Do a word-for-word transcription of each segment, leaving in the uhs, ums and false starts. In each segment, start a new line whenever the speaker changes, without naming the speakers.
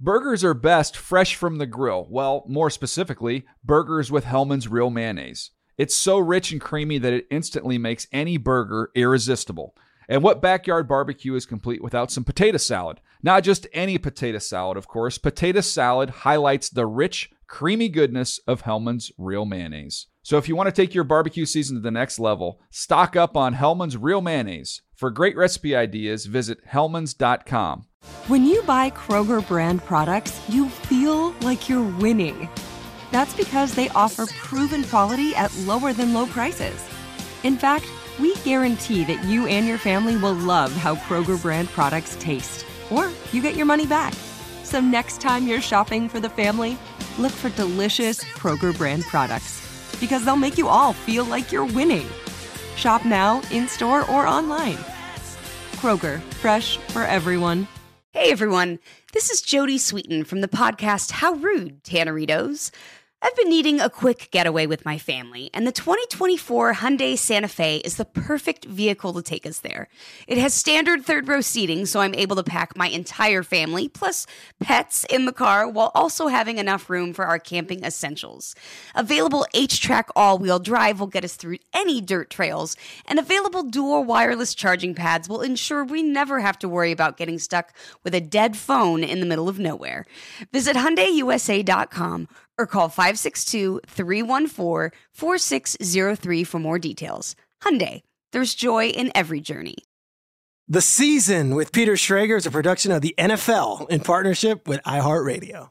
Burgers are best fresh from the grill. Well, more specifically, burgers with Hellmann's Real Mayonnaise. It's so rich and creamy that it instantly makes any burger irresistible. And what backyard barbecue is complete without some potato salad? Not just any potato salad, of course. Potato salad highlights the rich, creamy goodness of Hellmann's Real Mayonnaise. So if you want to take your barbecue season to the next level, stock up on Hellmann's Real Mayonnaise. For great recipe ideas, visit hellmanns dot com.
When you buy Kroger brand products, you feel like you're winning. That's because they offer proven quality at lower than low prices. In fact, we guarantee that you and your family will love how Kroger brand products taste, or you get your money back. So next time you're shopping for the family, look for delicious Kroger brand products, because they'll make you all feel like you're winning. Shop now, in-store, or online. Kroger, fresh for everyone.
Hey everyone, this is Jody Sweeten from the podcast How Rude, Tanneritos. I've been needing a quick getaway with my family, and the twenty twenty-four Hyundai Santa Fe is the perfect vehicle to take us there. It has standard third-row seating, so I'm able to pack my entire family, plus pets, in the car, while also having enough room for our camping essentials. Available H-Track all-wheel drive will get us through any dirt trails, and available dual wireless charging pads will ensure we never have to worry about getting stuck with a dead phone in the middle of nowhere. Visit Hyundai U S A dot com or call five six two, three one four, four six zero three for more details. Hyundai, there's joy in every journey.
The Season with Peter Schrager is a production of the N F L in partnership with iHeartRadio.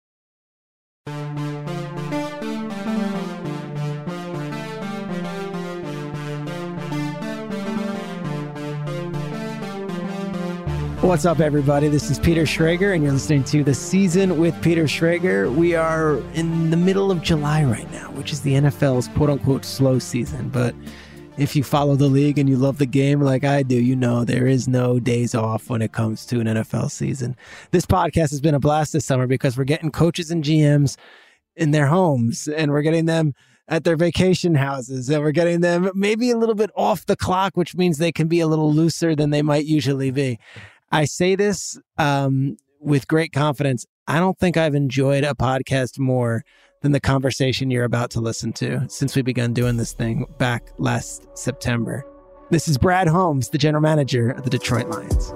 What's up, everybody? This is Peter Schrager, and you're listening to The Season with Peter Schrager. We are in the middle of July right now, which is the N F L's quote-unquote slow season. But if you follow the league and you love the game like I do, you know there is no days off when it comes to an N F L season. This podcast has been a blast this summer because we're getting coaches and G Ms in their homes, and we're getting them at their vacation houses, and we're getting them maybe a little bit off the clock, which means they can be a little looser than they might usually be. I say this um, with great confidence. I don't think I've enjoyed a podcast more than the conversation you're about to listen to since we began doing this thing back last September. This is Brad Holmes, the general manager of the Detroit Lions.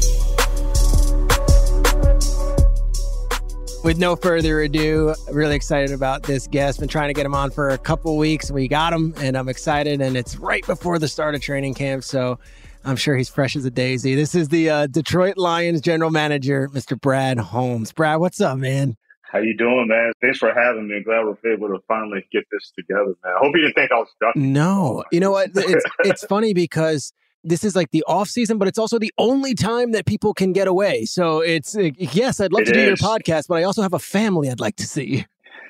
With no further ado, really excited about this guest. Been trying to get him on for a couple weeks. We got him, and I'm excited, and it's right before the start of training camp, so I'm sure he's fresh as a daisy. This is the uh, Detroit Lions general manager, Mister Brad Holmes. Brad, what's up, man?
How you doing, man? Thanks for having me. Glad we're able to finally get this together, man. I hope you didn't think I was ducking.
No. You know what? It's, it's funny because this is like the off season, but it's also the only time that people can get away. So it's, yes, I'd love it to do is. your podcast, but I also have a family I'd like to see.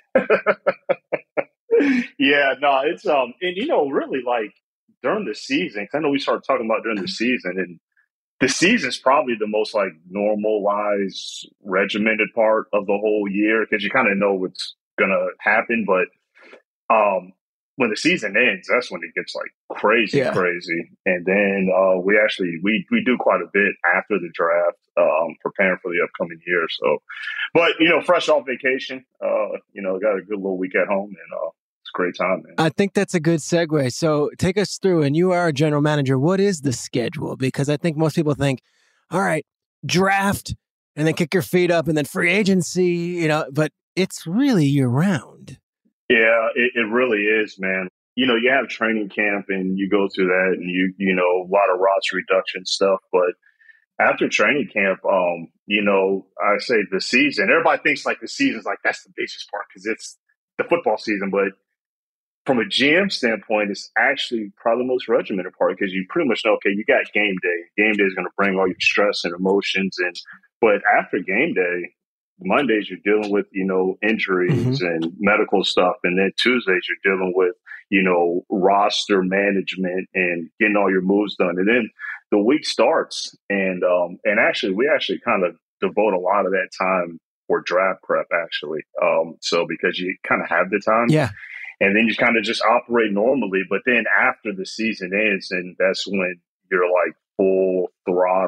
Yeah, no, it's, um, and you know, really like, during the season, because I know we started talking about during the season, and the season is probably the most like normalized, regimented part of the whole year because you kind of know what's gonna happen. But um, when the season ends, that's when it gets like crazy, yeah. crazy. And then uh, we actually we we do quite a bit after the draft, um, preparing for the upcoming year. So, but you know, fresh off vacation, uh, you know, got a good little week at home, and uh, it's a great time, man.
I think that's a good segue. So take us through, and you are a general manager. What is the schedule? Because I think most people think, all right, draft and then kick your feet up and then free agency, you know, but it's really year round.
Yeah, it, it really is, man. You know, you have training camp and you go through that and you, you know, a lot of roster reduction stuff. But after training camp, um, you know, I say the season, everybody thinks like the season's like, that's the biggest part because it's the football season. But from a G M standpoint, it's actually probably the most regimented part because you pretty much know, okay, you got game day. Game day is going to bring all your stress and emotions. And but after game day, Mondays you're dealing with, you know, injuries mm-hmm. and medical stuff. And then Tuesdays you're dealing with, you know, roster management and getting all your moves done. And then the week starts. And um, and actually, we actually kind of devote a lot of that time for draft prep, actually. Um, so because you kind of have the time.
Yeah.
And then you kind of just operate normally. But then after the season ends, and that's when you're like full throttle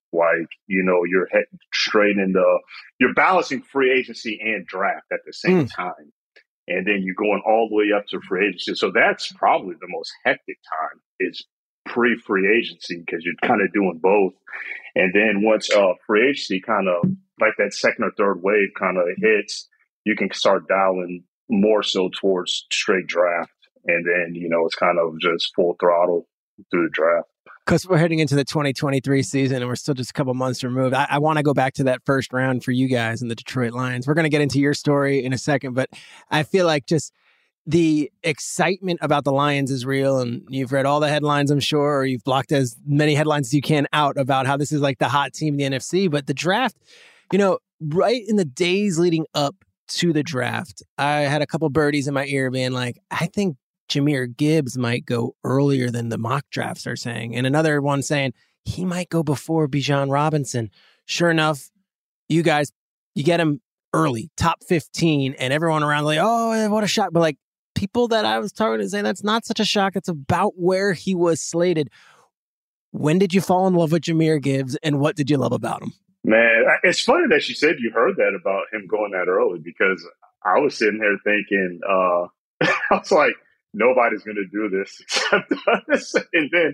Like, you know, you're heading straight into, you're balancing free agency and draft at the same
Mm.
time. And then you're going all the way up to free agency. So that's probably the most hectic time is pre-free agency because you're kind of doing both. And then once uh, free agency kind of like that second or third wave kind of hits, you can start dialing more so towards straight draft. And then, you know, it's kind of just full throttle through the draft.
Because we're heading into the twenty twenty-three season and we're still just a couple months removed. I, I want to go back to that first round for you guys and the Detroit Lions. We're going to get into your story in a second, but I feel like just the excitement about the Lions is real. And you've read all the headlines, I'm sure, or you've blocked as many headlines as you can out about how this is like the hot team in the N F C. But the draft, you know, right in the days leading up to the draft, I had a couple birdies in my ear being like, I think Jahmyr Gibbs might go earlier than the mock drafts are saying. And another one saying he might go before Bijan Robinson. Sure enough, you guys, you get him early, top fifteen, and everyone around like, oh, what a shock. But like people that I was talking to say that's not such a shock. It's about where he was slated. When did you fall in love with Jahmyr Gibbs and what did you love about him?
Man, it's funny that you said you heard that about him going that early because I was sitting here thinking, uh, I was like, nobody's going to do this except us. And then,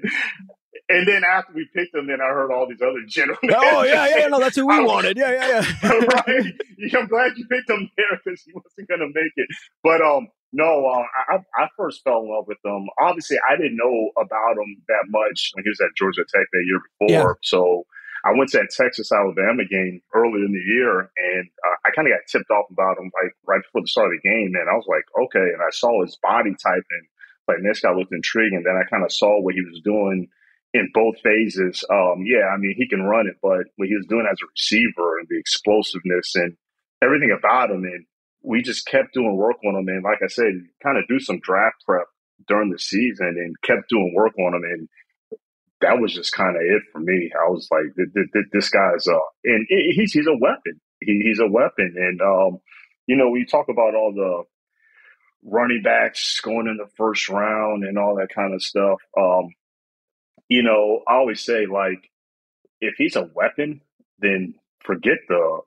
and then after we picked him, then I heard all these other gentlemen.
Oh yeah, yeah, no, that's who we wanted. Yeah, yeah, yeah.
Right? I'm glad you picked him there because he wasn't going to make it. But um, no, uh, I I first fell in love with him. Obviously, I didn't know about him that much when he was at Georgia Tech that year before.
Yeah.
So I went to that Texas Alabama game earlier in the year, and uh, I kind of got tipped off about him like right before the start of the game. And I was like, okay. And I saw his body type, and like this guy looked intriguing. Then I kind of saw what he was doing in both phases. Um, yeah, I mean, he can run it, but what he was doing as a receiver and the explosiveness and everything about him, and we just kept doing work on him. And like I said, kind of do some draft prep during the season and kept doing work on him. And that was just kind of it for me. I was like, this guy's uh, and he's he's a weapon. He, he's a weapon, and um, you know, we talk about all the running backs going in the first round and all that kind of stuff. Um, you know, I always say like, if he's a weapon, then forget the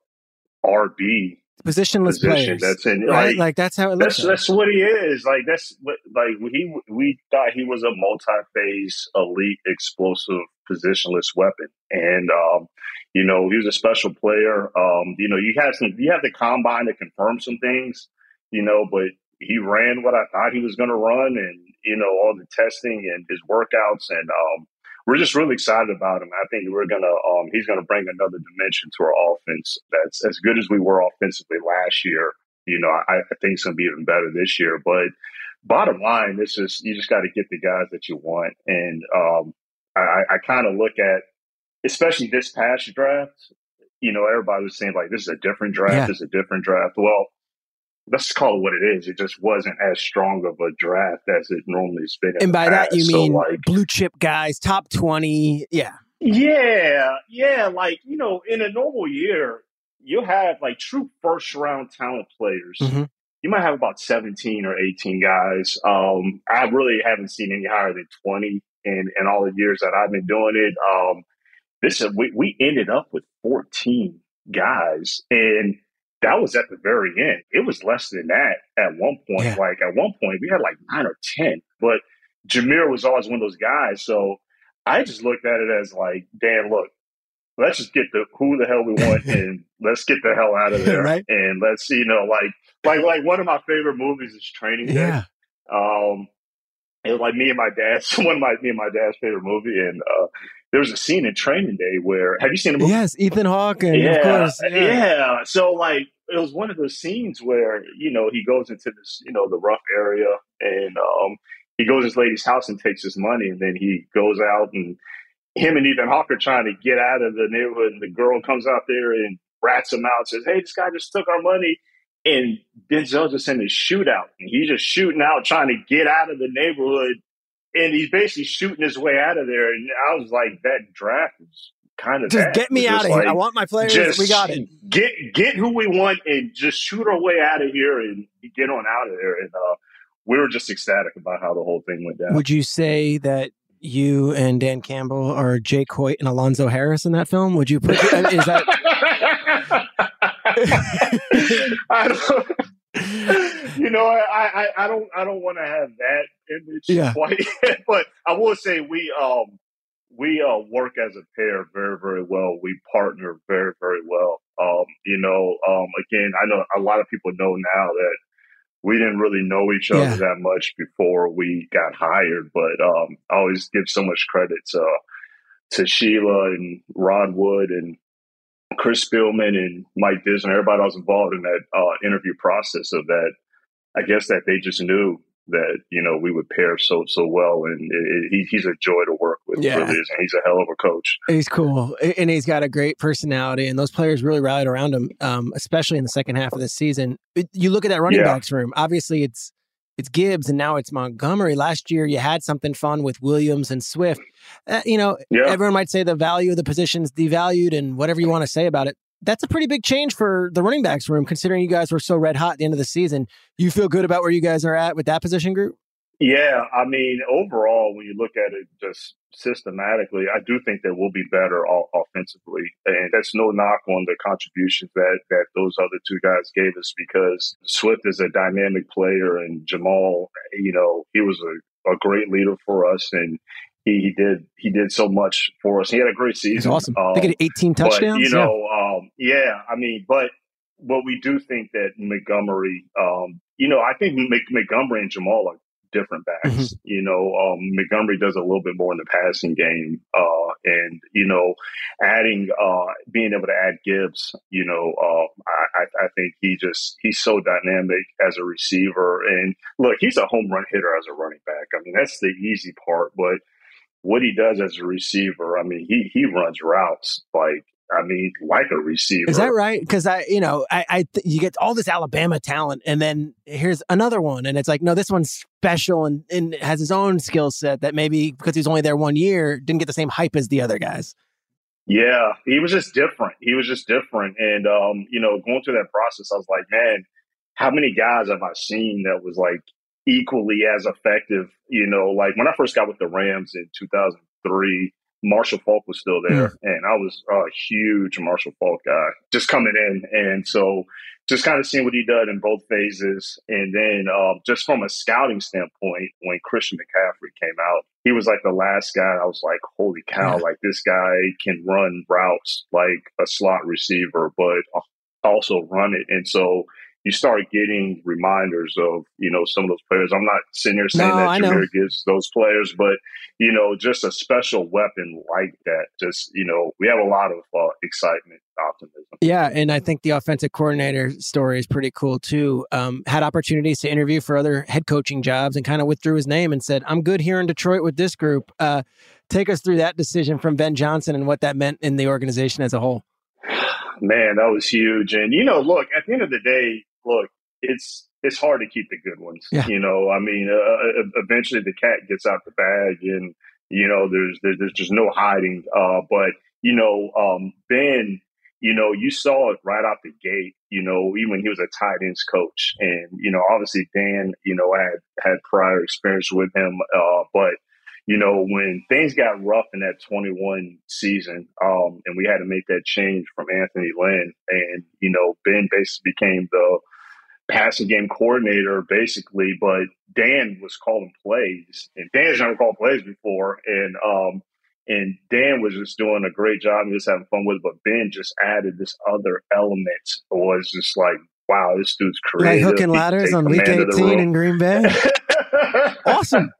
R B
Positionless
position.
players.
That's in
right?
like,
like that's how it looks.
That's like. that's what he is. Like that's what like he we thought he was a multi-phase, elite, explosive, positionless weapon, and um, you know he was a special player. Um, you know you have some you have the combine to confirm some things, you know, but he ran what I thought he was going to run, and you know all the testing and his workouts, and um, we're just really excited about him. I think we're gonna um, he's gonna bring another dimension to our offense. That's as good as we were offensively last year. You know, I, I think it's gonna be even better this year. But bottom line, it's just you just got to get the guys that you want. And um, I, I kind of look at, especially this past draft. You know, everybody was saying like this is a different draft.
Yeah.
This is a different draft. Well, let's just call it what it is. It just wasn't as strong of a draft as it normally has been.
And by that, you
so,
mean
like,
blue chip guys, top twenty. Yeah.
Yeah. Yeah. Like, you know, in a normal year, you'll have like true first round talent players.
Mm-hmm.
You might have about seventeen or eighteen guys. Um, I really haven't seen any higher than twenty in, in all the years that I've been doing it. Um, this we, we ended up with fourteen guys, and that was at the very end. It was less than that at one point.
Yeah.
Like at one point, we had like nine or ten. But Jahmyr was always one of those guys. So I just looked at it as like, Dan, look, let's just get the who the hell we want and let's get the hell out of there.
Right.
And let's, you know, like like like one of my favorite movies is Training Day.
Yeah.
Um, it was like me and my dad's one of my me and my dad's favorite movie, and uh, there was a scene in Training Day where have you seen the movie?
Yes, Ethan Hawke, and
yeah,
of course,
yeah.
yeah.
So like it was one of those scenes where you know he goes into this you know the rough area, and um, he goes to his lady's house and takes his money, and then he goes out and him and Ethan Hawke are trying to get out of the neighborhood, and the girl comes out there and rats him out, and says, "Hey, this guy just took our money." And Denzel just in his shootout, and he's just shooting out, trying to get out of the neighborhood, and he's basically shooting his way out of there. And I was like, that draft is kind of
Just
that.
get me
Just
out of
like,
here. I want my players.
just
We got it.
Get get who we want and just shoot our way out of here and get on out of there. And uh, we were just ecstatic about how the whole thing went down.
Would you say that you and Dan Campbell are Jake Hoyt and Alonzo Harris in that film? Would you put is that?
I don't, you know, I, I, I don't I don't want to have that image
Yeah.
quite, but I will say we um we uh, work as a pair very very well. We partner very very well. Um, you know, um, again, I know a lot of people know now that we didn't really know each other
Yeah.
that much before we got hired, but um, I always give so much credit to to Sheila and Rod Wood and Chris Spielman and Mike Disney, everybody that was involved in that uh, interview process of that. I guess that they just knew that, you know, we would pair so, so well. And it, it, he, he's a joy to work with.
Yeah.
Really is. And he's a hell of a coach.
He's cool. And he's got a great personality. And those players really rallied around him, um, especially in the second half of the season. It, you look at that running
Yeah.
backs room. Obviously, it's it's Gibbs and now it's Montgomery. Last year, you had something fun with Williams and Swift. Uh, you know,
Yeah.
everyone might say the value of the position's devalued and whatever you want to say about it. That's a pretty big change for the running backs room, considering you guys were so red hot at the end of the season. You feel good about where you guys are at with that position group?
Yeah. I mean, overall, when you look at it just systematically, I do think that we'll be better all, offensively. And that's no knock on the contributions that, that those other two guys gave us, because Swift is a dynamic player and Jamal, you know, he was a, a great leader for us. And He, he did he did so much for us. He had a great season.
It's awesome.
Um,
they get eighteen touchdowns.
But, you know, yeah. Um, yeah, I mean, but what we do think that Montgomery, um, you know, I think Mc, Montgomery and Jamal are different backs.
Mm-hmm.
You know, um, Montgomery does a little bit more in the passing game, uh, and you know, adding uh, being able to add Gibbs, you know, uh, I, I think he just he's so dynamic as a receiver. And look, he's a home run hitter as a running back. I mean, that's the easy part, but what he does as a receiver, I mean, he he runs routes like, I mean, like a receiver.
Is that right? Because I, you know, I, I, th- you get all this Alabama talent, and then here's another one, and it's like, no, this one's special and, and has his own skill set that maybe because he's only there one year didn't get the same hype as the other guys.
Yeah, he was just different. He was just different, and um, you know, going through that process, I was like, man, how many guys have I seen that was like equally as effective? You know, like when I first got with the Rams in two thousand three. Marshall Faulk was still there, mm. and I was a huge Marshall Faulk guy just coming in. And so just kind of seeing what he did in both phases. And then uh, just from a scouting standpoint, when Christian McCaffrey came out, he was like the last guy. I was like, holy cow, yeah. like this guy can run routes like a slot receiver, but also run it. And so you start getting reminders of, you know, some of those players. I'm not sitting here saying
no,
that Jahmyr gives those players, but, you know, just a special weapon like that. Just, you know, we have a lot of uh, excitement, optimism.
Yeah, and I think the offensive coordinator story is pretty cool, too. Um, had opportunities to interview for other head coaching jobs and kind of withdrew his name and said, I'm good here in Detroit with this group. Uh, take us through that decision from Ben Johnson and what that meant in the organization as a whole.
Man, that was huge. And, you know, look, at the end of the day, look, it's it's hard to keep the good ones.
Yeah.
You know, I mean, uh, eventually the cat gets out the bag, and you know, there's there's, there's just no hiding. Uh, but you know, um, Ben, you know, you saw it right out the gate. You know, even when he was a tight ends coach, and you know, obviously Dan, you know, had had prior experience with him. Uh, but you know, when things got rough in that twenty-one season, um, and we had to make that change from Anthony Lynn, and you know, Ben basically became the passing game coordinator, basically. But Dan was calling plays, and Dan's never called plays before, and um, and Dan was just doing a great job and just having fun with it. But Ben just added this other element. It was just like, wow, this dude's creative.
Like hooking ladders on week eighteen in Green Bay. Awesome.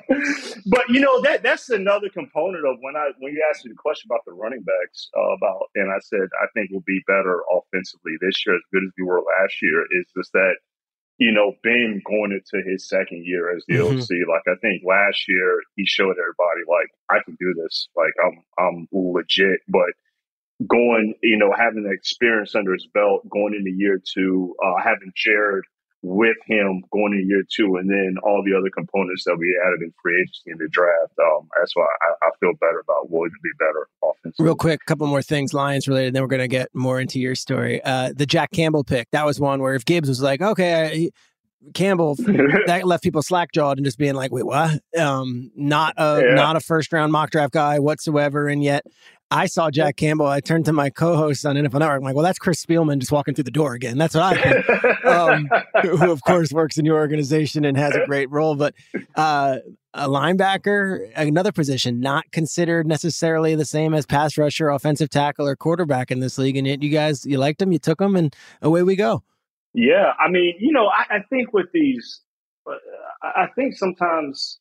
But you know, that that's another component of when I when you asked me the question about the running backs, uh, about and I said I think we'll be better offensively this year as good as we were last year, is just that, you know, Ben going into his second year as the mm-hmm. O C, like I think last year he showed everybody like, I can do this, like I'm I'm legit. But going, you know, having the experience under his belt going into year two, uh, having Jared with him going into year two, and then all the other components that we added in free agency in the draft. Um, that's why I, I feel better about what would be better offensively.
Real quick, a couple more things, Lions related, then we're going to get more into your story. Uh, the Jack Campbell pick, that was one where if Gibbs was like, okay, I, Campbell, that left people slack jawed and just being like, wait, what? Um, not a
Yeah.
not a first round mock draft guy whatsoever. And yet I saw Jack Campbell. I turned to my co-host on N F L Network. I'm like, well, that's Chris Spielman just walking through the door again. That's what I think. um, who, of course, works in your organization and has a great role. But uh, a linebacker, another position not considered necessarily the same as pass rusher, offensive tackle, or quarterback in this league. And yet you guys, you liked him, you took him, and away we go.
Yeah, I mean, you know, I, I think with these, uh, I think sometimes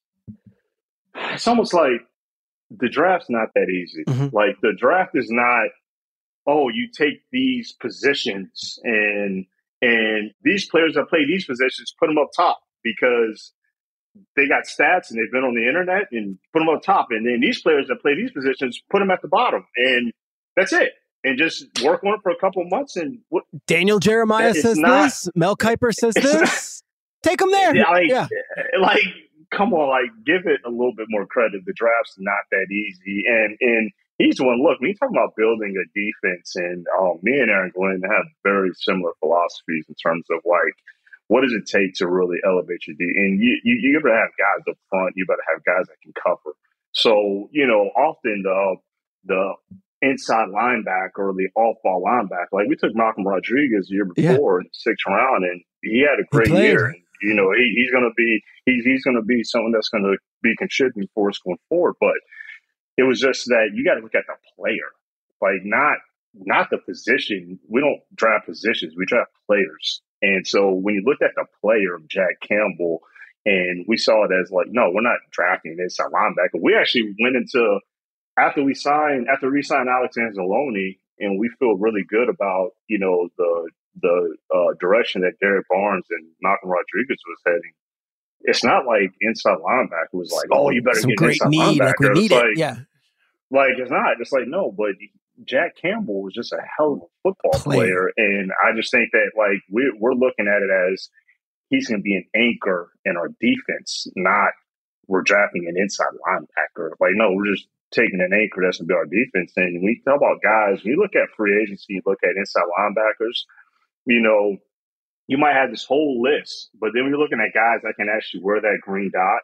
it's almost like the draft's not that easy.
Mm-hmm.
Like the draft is not, oh, you take these positions and and these players that play these positions, put them up top because they got stats and they've been on the internet and put them up top. And then these players that play these positions, put them at the bottom. And that's it. And just work on it for a couple of months. And what,
Daniel Jeremiah says
not,
this. Mel Kiper says this. Take him there.
Yeah, like,
yeah.
like, come on, like, give it a little bit more credit. The draft's not that easy. And and he's the one, look, when you talk about building a defense, and um, me and Aaron Glenn have very similar philosophies in terms of, like, what does it take to really elevate your D? And you, you, you better have guys up front. You better have guys that can cover. So, you know, often the the inside linebacker or the off-ball linebacker, like we took Malcolm Rodriguez the year before yeah. in the sixth round, and he had a great year. And, you know, he, he's going to be he's he's going to be someone that's going to be contributing for us going forward. But it was just that you got to look at the player, like not not the position. We don't draft positions; we draft players. And so when you looked at the player of Jack Campbell, and we saw it as like, no, we're not drafting this at linebacker. We actually went into after we signed after we signed Alex Anzalone, and we feel really good about you know the the uh, direction that Derek Barnes and Malcolm Rodriguez was heading. It's not like inside linebacker was like, oh, you better
Some
get
great
inside
need,
linebacker.
like we need
it's
it.
like,
yeah,
like it's not. It's like no, but Jack Campbell was just a hell of a football player, player. And I just think that like we're we're looking at it as he's going to be an anchor in our defense, not we're drafting an inside linebacker. Like no, we're just taking an anchor that's going to be our defense. And when we talk about guys, when you look at free agency, you look at inside linebackers, you know, you might have this whole list, but then when you're looking at guys that can actually wear that green dot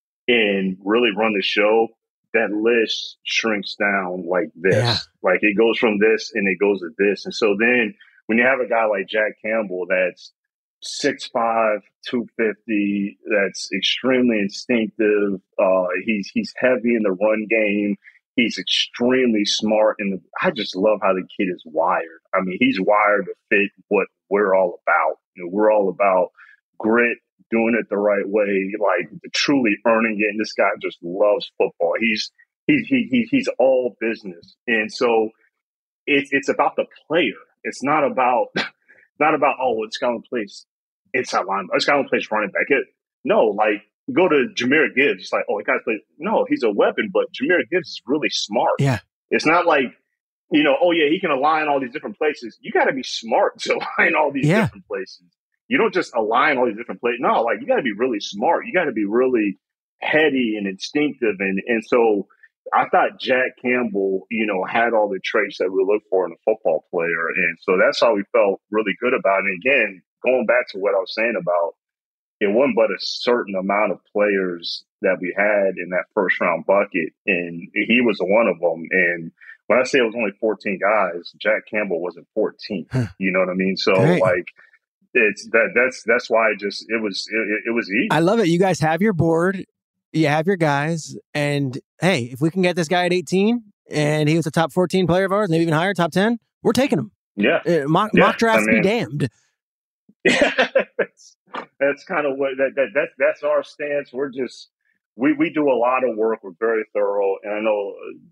and really run the show, that list shrinks down like this.
Yeah.
Like it goes from this and it goes to this. And so then when you have a guy like Jack Campbell that's six five, two fifty, that's extremely instinctive. Uh, he's he's heavy in the run game. He's extremely smart. And I just love how the kid is wired. I mean, he's wired to fit what we're all about. You know, we're all about grit, doing it the right way, like truly earning it. And this guy just loves football. He's he, he, he he's all business. And so it's it's about the player. It's not about not about, oh, it's going to place inside line. It's going to place running back. It, no, like go to Jahmyr Gibbs. It's like, oh, he got to play. No, he's a weapon, but Jahmyr Gibbs is really smart.
Yeah.
It's not like, you know, oh, yeah, he can align all these different places. You got to be smart to align all these
yeah.
different places. You don't just align all these different places. No, like you got to be really smart. You got to be really heady and instinctive. And, and so I thought Jack Campbell, you know, had all the traits that we look for in a football player. And so that's how we felt really good about it. And again, going back to what I was saying about it wasn't but a certain amount of players that we had in that first round bucket. And he was one of them. And when I say it was only fourteen guys, Jack Campbell wasn't fourteen. Huh. You know what I mean? So Dang. like, it's that that's, that's why it just, it was, it, it was easy.
I love it. You guys have your board. You have your guys, and hey, if we can get this guy at eighteen, and he was a top fourteen player of ours, maybe even higher, top ten, we're taking him.
Yeah,
uh, mock,
yeah.
mock drafts
I mean,
be damned.
Yeah, that's, that's kind of what that, that that that's our stance. We're just we we do a lot of work. We're very thorough, and I know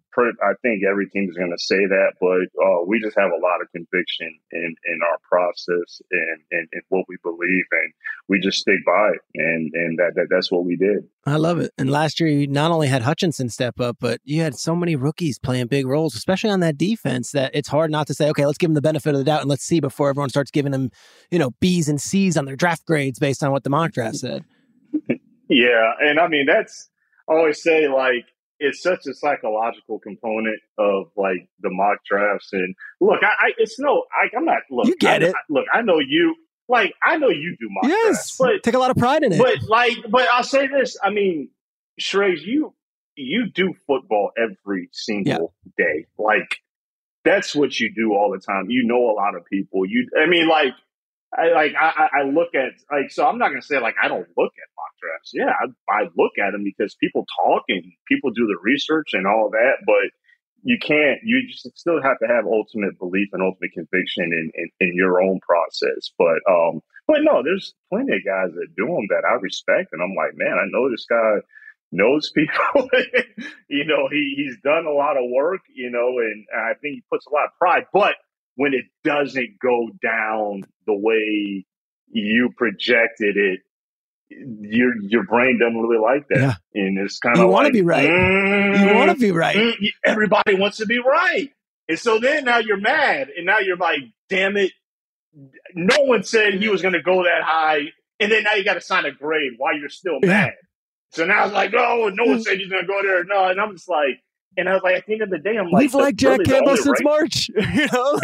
I think every team is going to say that, but uh, we just have a lot of conviction in, in our process and, and, and what we believe, and we just stick by it, and and that, that that's what we did.
I love it. And last year, you not only had Hutchinson step up, but you had so many rookies playing big roles, especially on that defense, that it's hard not to say, okay, let's give them the benefit of the doubt and let's see before everyone starts giving them, you know, B's and C's on their draft grades based on what the mock draft said.
Yeah, and I mean, that's, I always say, like, it's such a psychological component of, like, the mock drafts. And look, I, I it's no, I, I'm not, look,
you get
I,
it.
I, look, I know you, like, I know you do mock
yes,
drafts, but
take a lot of pride in it.
But like, but I'll say this. I mean, Shrey's, you you do football every single yeah. day. Like, that's what you do all the time. You know a lot of people. You, I mean, like, I like I, I look at like so. I'm not gonna say like I don't look at mock drafts. Yeah, I, I look at them because people talk and people do the research and all that. But you can't. You just still have to have ultimate belief and ultimate conviction in, in, in your own process. But um, but no, there's plenty of guys that do them that I respect, and I'm like, man, I know this guy knows people. you know, he he's done a lot of work. You know, and I think he puts a lot of pride. But when it doesn't go down the way you projected it, your your brain doesn't really like that. Yeah. And it's kind of
you want
like,
to be right.
Mm,
you want to be right.
Mm, everybody wants to be right. And so then now you're mad. And now you're like, damn it. No one said he was going to go that high. And then now you got to sign a grade while you're still
yeah.
mad. So now it's like, oh, no one said he's going to go there. No. And I'm just like, and I was like, at the end of the day, I'm like,
we've liked Jack
really
Campbell since
rank-
March. You know?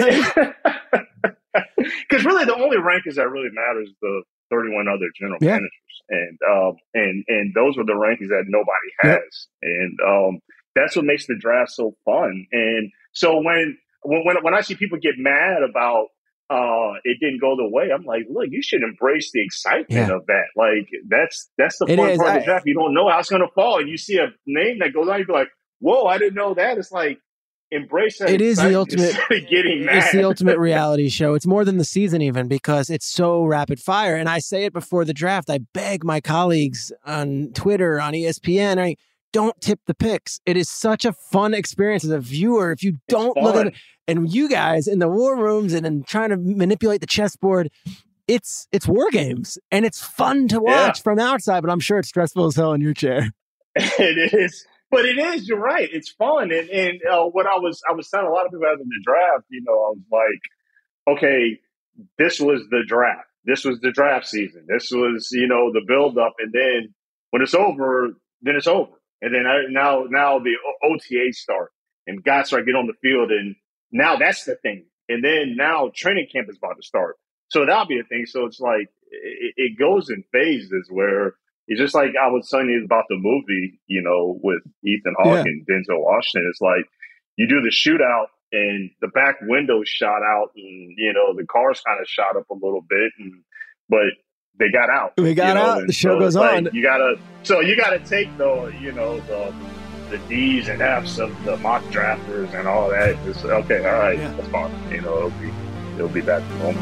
Because really the only rankings that really matters the thirty-one other general yeah. managers. And um and and those are the rankings that nobody has. Yep. And um that's what makes the draft so fun. And so when when when I see people get mad about uh it didn't go the way, I'm like, look, you should embrace the excitement yeah. of that. Like that's that's the fun part of the draft. You don't know how it's gonna fall. And you see a name that goes on, you be like, whoa, I didn't know that. It's like embrace that.
It is the ultimate
getting mad.
It's the ultimate reality show. It's more than the season even because it's so rapid fire. And I say it before the draft. I beg my colleagues on Twitter, on E S P N, I don't tip the picks. It is such a fun experience as a viewer. If you don't look at it, and you guys in the war rooms and, and trying to manipulate the chessboard, it's it's war games and it's fun to watch yeah. from outside. But I'm sure it's stressful as hell in your chair.
It is. But it is, you're right. It's fun. And and uh, what I was I was telling a lot of people after the draft, you know, I was like, okay, this was the draft. This was the draft season. This was, you know, the build up. And then when it's over, then it's over. And then I, now now the O T As start and guys start getting on the field. And now that's the thing. And then now training camp is about to start. So that'll be a thing. So it's like it, it goes in phases where it's just like I was telling you about the movie, you know, with Ethan Hawke yeah. and Denzel Washington. It's like you do the shootout and the back window shot out and, you know, the cars kind of shot up a little bit, and but they got out.
We got
you know?
out.
And
the show
so
goes
like
on.
You gotta, so you got to take the, you know, the the D's and F's of the mock drafters and all that. It's okay. All right. Yeah. That's fine. You know, it'll be, it'll be back to normal.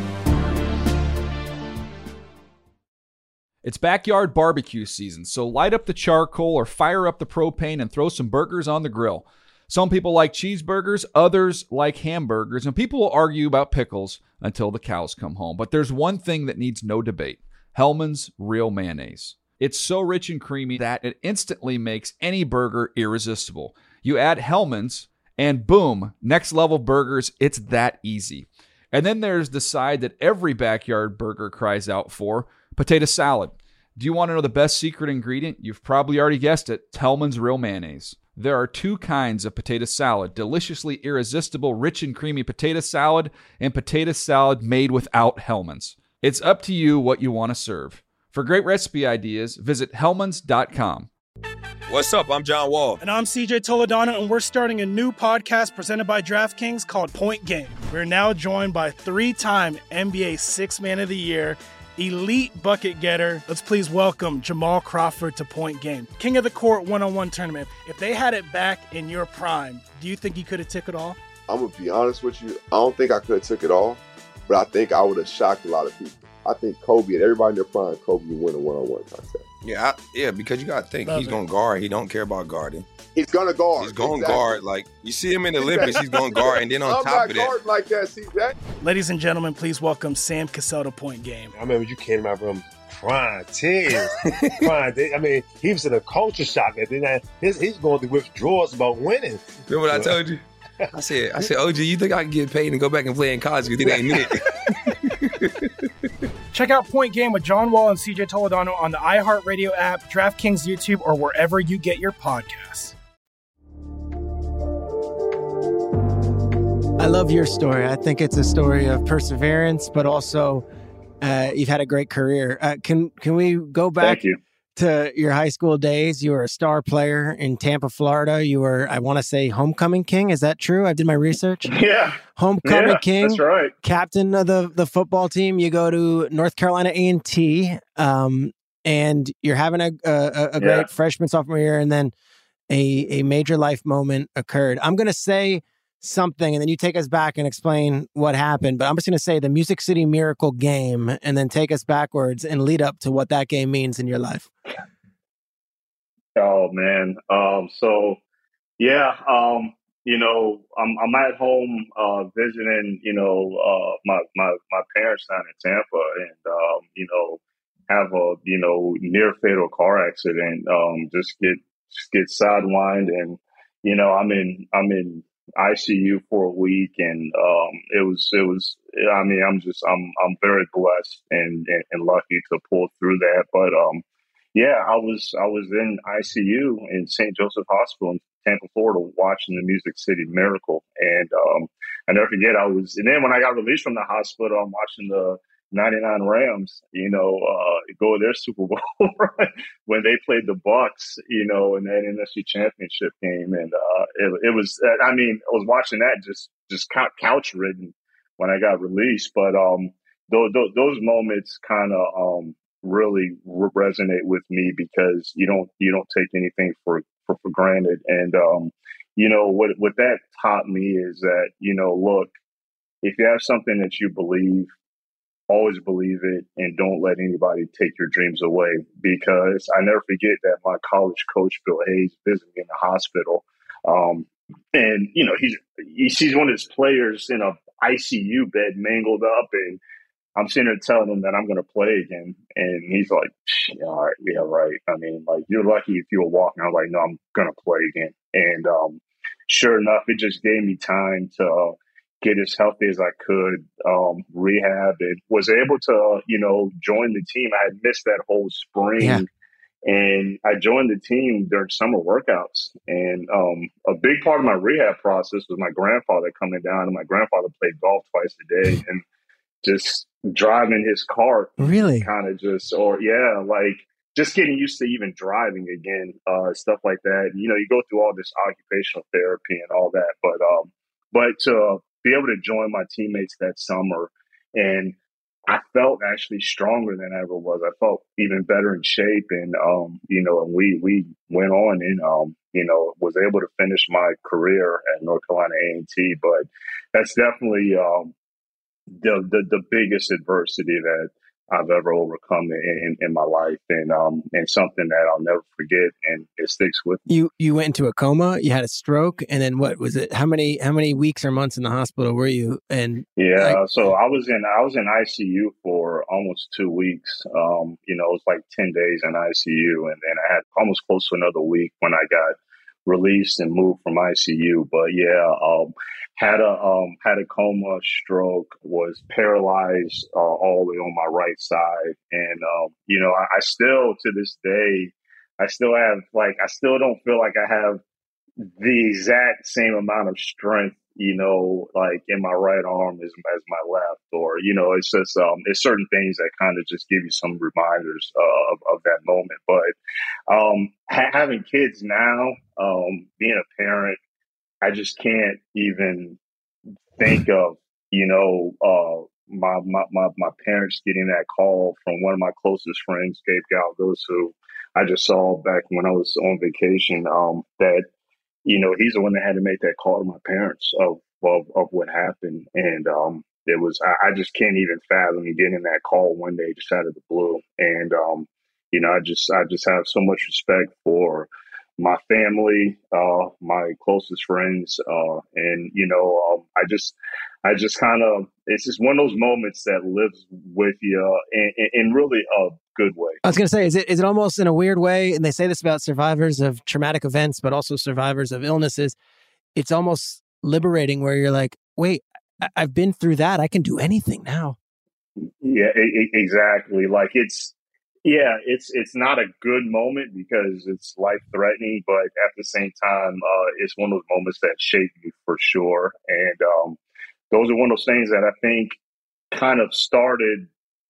It's backyard barbecue season, so light up the charcoal or fire up the propane and throw some burgers on the grill. Some people like cheeseburgers, others like hamburgers, and people will argue about pickles until the cows come home. But there's one thing that needs no debate: Hellmann's Real Mayonnaise. It's so rich and creamy that it instantly makes any burger irresistible. You add Hellmann's, and boom, next level burgers. It's that easy. And then there's the side that every backyard burger cries out for: potato salad. Do you want to know the best secret ingredient? You've probably already guessed it. Hellmann's Real Mayonnaise. There are two kinds of potato salad: deliciously irresistible, rich and creamy potato salad, and potato salad made without Hellmann's. It's up to you what you want to serve. For great recipe ideas, visit hellmans dot com.
What's up? I'm John Wall.
And I'm C J Toledano, and we're starting a new podcast presented by DraftKings called Point Game. We're now joined by three-time N B A Sixth Man of the Year, elite bucket getter. Let's please welcome Jamal Crawford to Point Game. King of the Court one-on-one tournament. If they had it back in your prime, do you think you could have took it all?
I'm going to be honest with you. I don't think I could have took it all, but I think I would have shocked a lot of people. I think Kobe and everybody in their prime, Kobe would win a one-on-one contest.
Yeah, I, yeah, because you got to think, Love he's going to guard. He don't care about guarding.
He's going to guard.
He's going to
exactly.
guard. Like, you see him in the Olympics, he's going to guard. And then on
I'm
top
not
of that.
like that, see that?
Ladies and gentlemen, please welcome Sam Cassell to Point Game.
I remember you came out from crying, tears, crying. I mean, he was in a culture shock. And then his, he's going through withdrawals about winning.
Remember what I told you? I said, I said, O G, you think I can get paid and go back and play in college because it ain't it?
Check out Point Game with John Wall and C J Toledano on the iHeartRadio app, DraftKings YouTube, or wherever you get your podcasts.
I love your story. I think it's a story of perseverance, but also Uh, you've had a great career. Uh, can can we go back
Thank you.
to your high school days? You were a star player in Tampa, Florida. You were, I want to say, homecoming king. Is that true? I did my research.
Yeah.
Homecoming
Yeah,
king.
that's right.
Captain of the, the football team. You go to North Carolina A and T, um, and you're having a, a, a great
Yeah.
freshman, sophomore year, and then a, a major life moment occurred. I'm going to say something, and then you take us back and explain what happened. But I'm just going to say the Music City Miracle game, and then take us backwards and lead up to what that game means in your life.
Oh man. Um, so yeah, um, you know, I'm I'm at home uh visiting, you know, uh my my, my parents down in Tampa, and um, you know, have a, you know, near fatal car accident. Um just get just get sidelined, and you know, I'm in I'm in I C U for a week, and um it was it was I mean, I'm just I'm I'm very blessed and, and, and lucky to pull through that. But um yeah, I was I was in I C U in Saint Joseph Hospital in Tampa, Florida, watching the Music City Miracle, and um, I never forget. I was, and then when I got released from the hospital, I'm watching the ninety-nine Rams, you know, uh, go to their Super Bowl run when they played the Bucks, you know, in that N F C Championship game, and uh, it, it was. I mean, I was watching that just just couch ridden when I got released, but um, those those moments kind of um really resonate with me, because you don't you don't take anything for for, for granted. And um you know what what that taught me is that, you know, look, if you have something that you believe, always believe it, and don't let anybody take your dreams away. Because I never forget that my college coach, Bill Hayes, visited me in the hospital, um and you know, he's he sees one of his players in a I C U bed, mangled up, and I'm sitting there telling him that I'm going to play again. And he's like, yeah, all right, yeah, right. I mean, like, you're lucky if you were walking. I was like, no, I'm going to play again. And um, sure enough, it just gave me time to uh, get as healthy as I could, um, rehab, and was able to, uh, you know, join the team. I had missed that whole spring.
Yeah.
And I joined the team during summer workouts. And um, a big part of my rehab process was my grandfather coming down. And my grandfather played golf twice a day. And just driving his car,
Really?
kind of just, or yeah, like just getting used to even driving again, uh, stuff like that. You know, you go through all this occupational therapy and all that, but um, but to uh, be able to join my teammates that summer, and I felt actually stronger than I ever was. I felt even better in shape, and um, you know, and we we went on and um, you know, was able to finish my career at North Carolina A and T. But that's definitely um. The, the the biggest adversity that I've ever overcome in, in, in my life, and um and something that I'll never forget, and it sticks with me.
You you went into a coma. You had a stroke, and then what was it? How many how many weeks or months in the hospital were you? And
Yeah,
I,
so I was in I was in I C U for almost two weeks. Um, you know, it was like ten days in I C U, and then I had almost close to another week when I got released and moved from I C U. But yeah, um, had a um, had a coma, stroke, was paralyzed uh, all the way on my right side, and um, you know, I, I still to this day, I still have like I still don't feel like I have the exact same amount of strength, you know, like in my right arm as, as my left, or, you know, it's just, um, it's certain things that kind of just give you some reminders uh, of, of that moment. But um, ha- having kids now, um, being a parent, I just can't even think of, you know, uh, my, my, my, my parents getting that call from one of my closest friends, Gabe Galgos, who I just saw back when I was on vacation, um, that, you know, he's the one that had to make that call to my parents of of, of what happened. And um, it was, I, I just can't even fathom getting that call one day just out of the blue. And, um, you know, I just, I just have so much respect for my family, uh, my closest friends. Uh, and, you know, um, I just, I just kind of, it's just one of those moments that lives with you in, in, in really a good way.
I was going to say, is it is it almost in a weird way, and they say this about survivors of traumatic events, but also survivors of illnesses, it's almost liberating where you're like, wait, I- I've been through that. I can do anything now.
Yeah, e- e- exactly. Like it's, yeah, it's it's not a good moment because it's life threatening, but at the same time, uh, it's one of those moments that shape you for sure. And um, those are one of those things that I think kind of started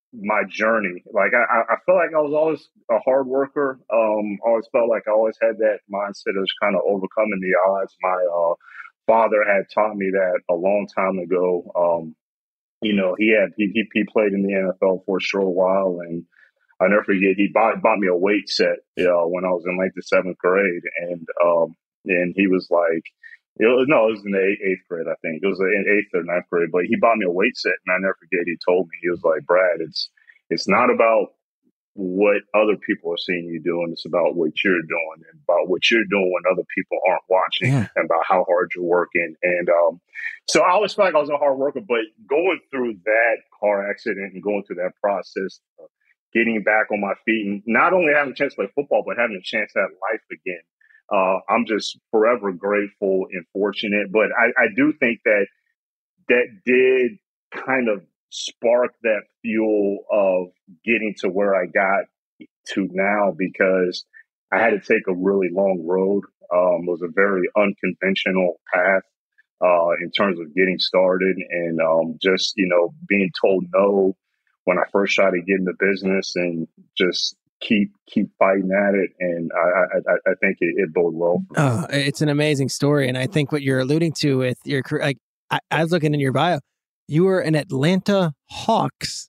my journey. Like I, I feel like I was always a hard worker. Um, always felt like I always had that mindset of kind of overcoming the odds. My uh, father had taught me that a long time ago. Um, you know, he had he, he he played in the N F L for a short while, and I never forget he bought bought me a weight set, you know, when I was in like the seventh grade, and um, and he was like. It was, no, it was in the eighth, eighth grade, I think. It was in eighth or ninth grade. But he bought me a weight set, and I never forget. He told me, he was like, "Brad, it's it's not about what other people are seeing you doing. It's about what you're doing, and about what you're doing when other people aren't watching,
Yeah.
and about how hard you're working." And um, so I always felt like I was a hard worker. But going through that car accident and going through that process, uh, getting back on my feet, and not only having a chance to play football, but having a chance to have life again. Uh, I'm just forever grateful and fortunate, but I, I do think that that did kind of spark that fuel of getting to where I got to now, because I had to take a really long road. Um, it was a very unconventional path uh, in terms of getting started, and um, just, you know, being told no when I first tried to get into business, and just keep keep fighting at it, and I I, I think it, it bode well for me.
Oh, it's an amazing story, and I think what you're alluding to with your career, like I, I was looking in your bio, you were an Atlanta Hawks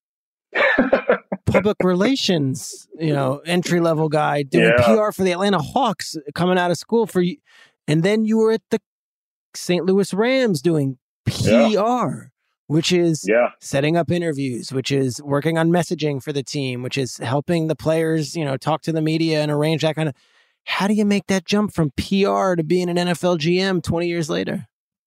public relations, you know, entry level guy doing
Yeah.
P R for the Atlanta Hawks coming out of school for you, and then you were at the Saint Louis Rams doing P R. Which is
Yeah.
setting up interviews, which is working on messaging for the team, which is helping the players, you know, talk to the media and arrange that kind of. How do you make that jump from P R to being an N F L G M twenty years later?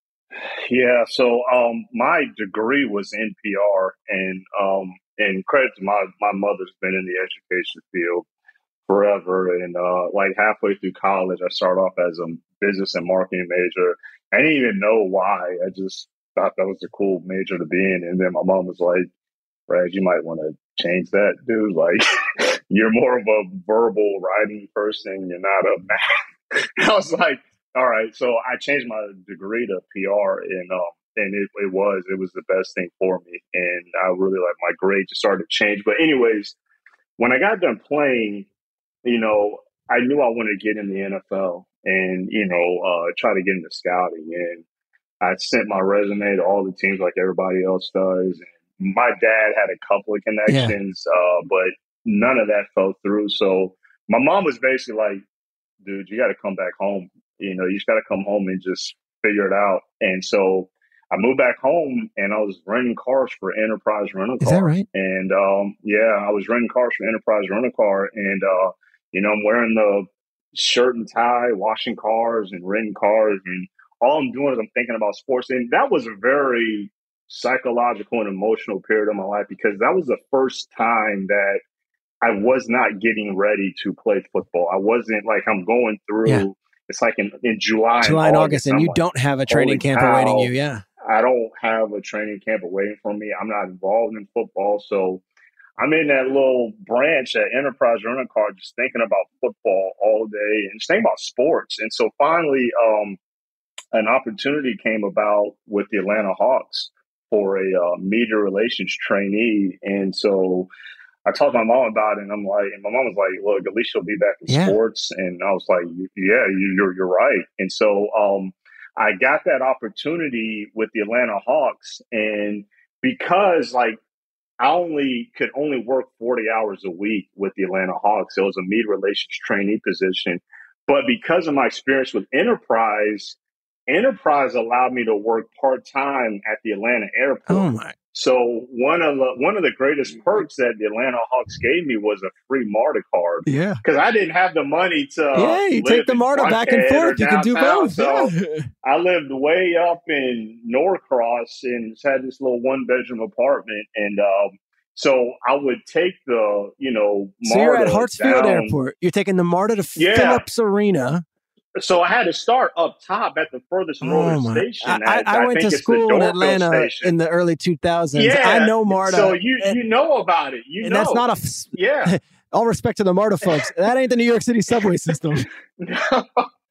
Yeah, so um, my degree was in P R, and um, and credit to my my mother's been in the education field forever, and uh, like halfway through college, I started off as a business and marketing major. I didn't even know why. I just thought that was a cool major to be in, and then my mom was like, "Brad, you might want to change that, dude. Like, you're more of a verbal writing person. You're not a math." I was like, all right. So I changed my degree to P R, and um, and it, it was it was the best thing for me. And I really like my grade just started to change. But anyways, when I got done playing, you know, I knew I wanted to get in the N F L and, you know, uh, try to get into scouting. And I sent my resume to all the teams like everybody else does. And my dad had a couple of connections, yeah. uh, but none of that fell through. So my mom was basically like, dude, you got to come back home. You know, you just got to come home and just figure it out. And so I moved back home, and I was renting cars for Enterprise Rental Car.
Is that right?
And um, yeah, I was renting cars for Enterprise Rental Car. And, uh, you know, I'm wearing the shirt and tie, washing cars and renting cars. And all I'm doing is I'm thinking about sports. And that was a very psychological and emotional period of my life, because that was the first time that I was not getting ready to play football. I wasn't like, I'm going through, yeah. It's like in, in July,
July
and
and
August,
August and
I'm
you
like,
don't have a training camp
cow,
awaiting you. Yeah.
I don't have a training camp awaiting for me. I'm not involved in football. So I'm in that little branch at Enterprise Rental Car, just thinking about football all day and just thinking about sports. And so finally, um, an opportunity came about with the Atlanta Hawks for a uh, media relations trainee. And so I talked to my mom about it, and I'm like, and my mom was like, look, at least she'll be back in
yeah. sports.
And I was like, yeah, you, you're, you're right. And so, um, I got that opportunity with the Atlanta Hawks, and because like I only could only work forty hours a week with the Atlanta Hawks, it was a media relations trainee position. But because of my experience with Enterprise, Enterprise allowed me to work part-time at the Atlanta airport.
Oh my.
So one of the one of the greatest perks that the Atlanta Hawks gave me was a free MARTA card.
Yeah,
because I didn't have the money to.
Yeah, you take the MARTA back and forth. You can do both.
So
yeah.
I lived way up in Norcross and had this little one bedroom apartment, and um, so I would take the you know.
So
MARTA
you're at Hartsfield
down.
Airport. You're taking the MARTA to
Yeah.
Phillips Arena.
So I had to start up top at the furthest northern
Oh
station.
I,
At,
I, I went
think
to
it's
school
the
in
Dorfield
Atlanta
station.
in the early two thousands.
Yeah,
I know MARTA.
So you
and,
you know about it. You
and
know
that's not a. F-
yeah.
All respect to the MARTA folks. That ain't the New York City subway system.
No,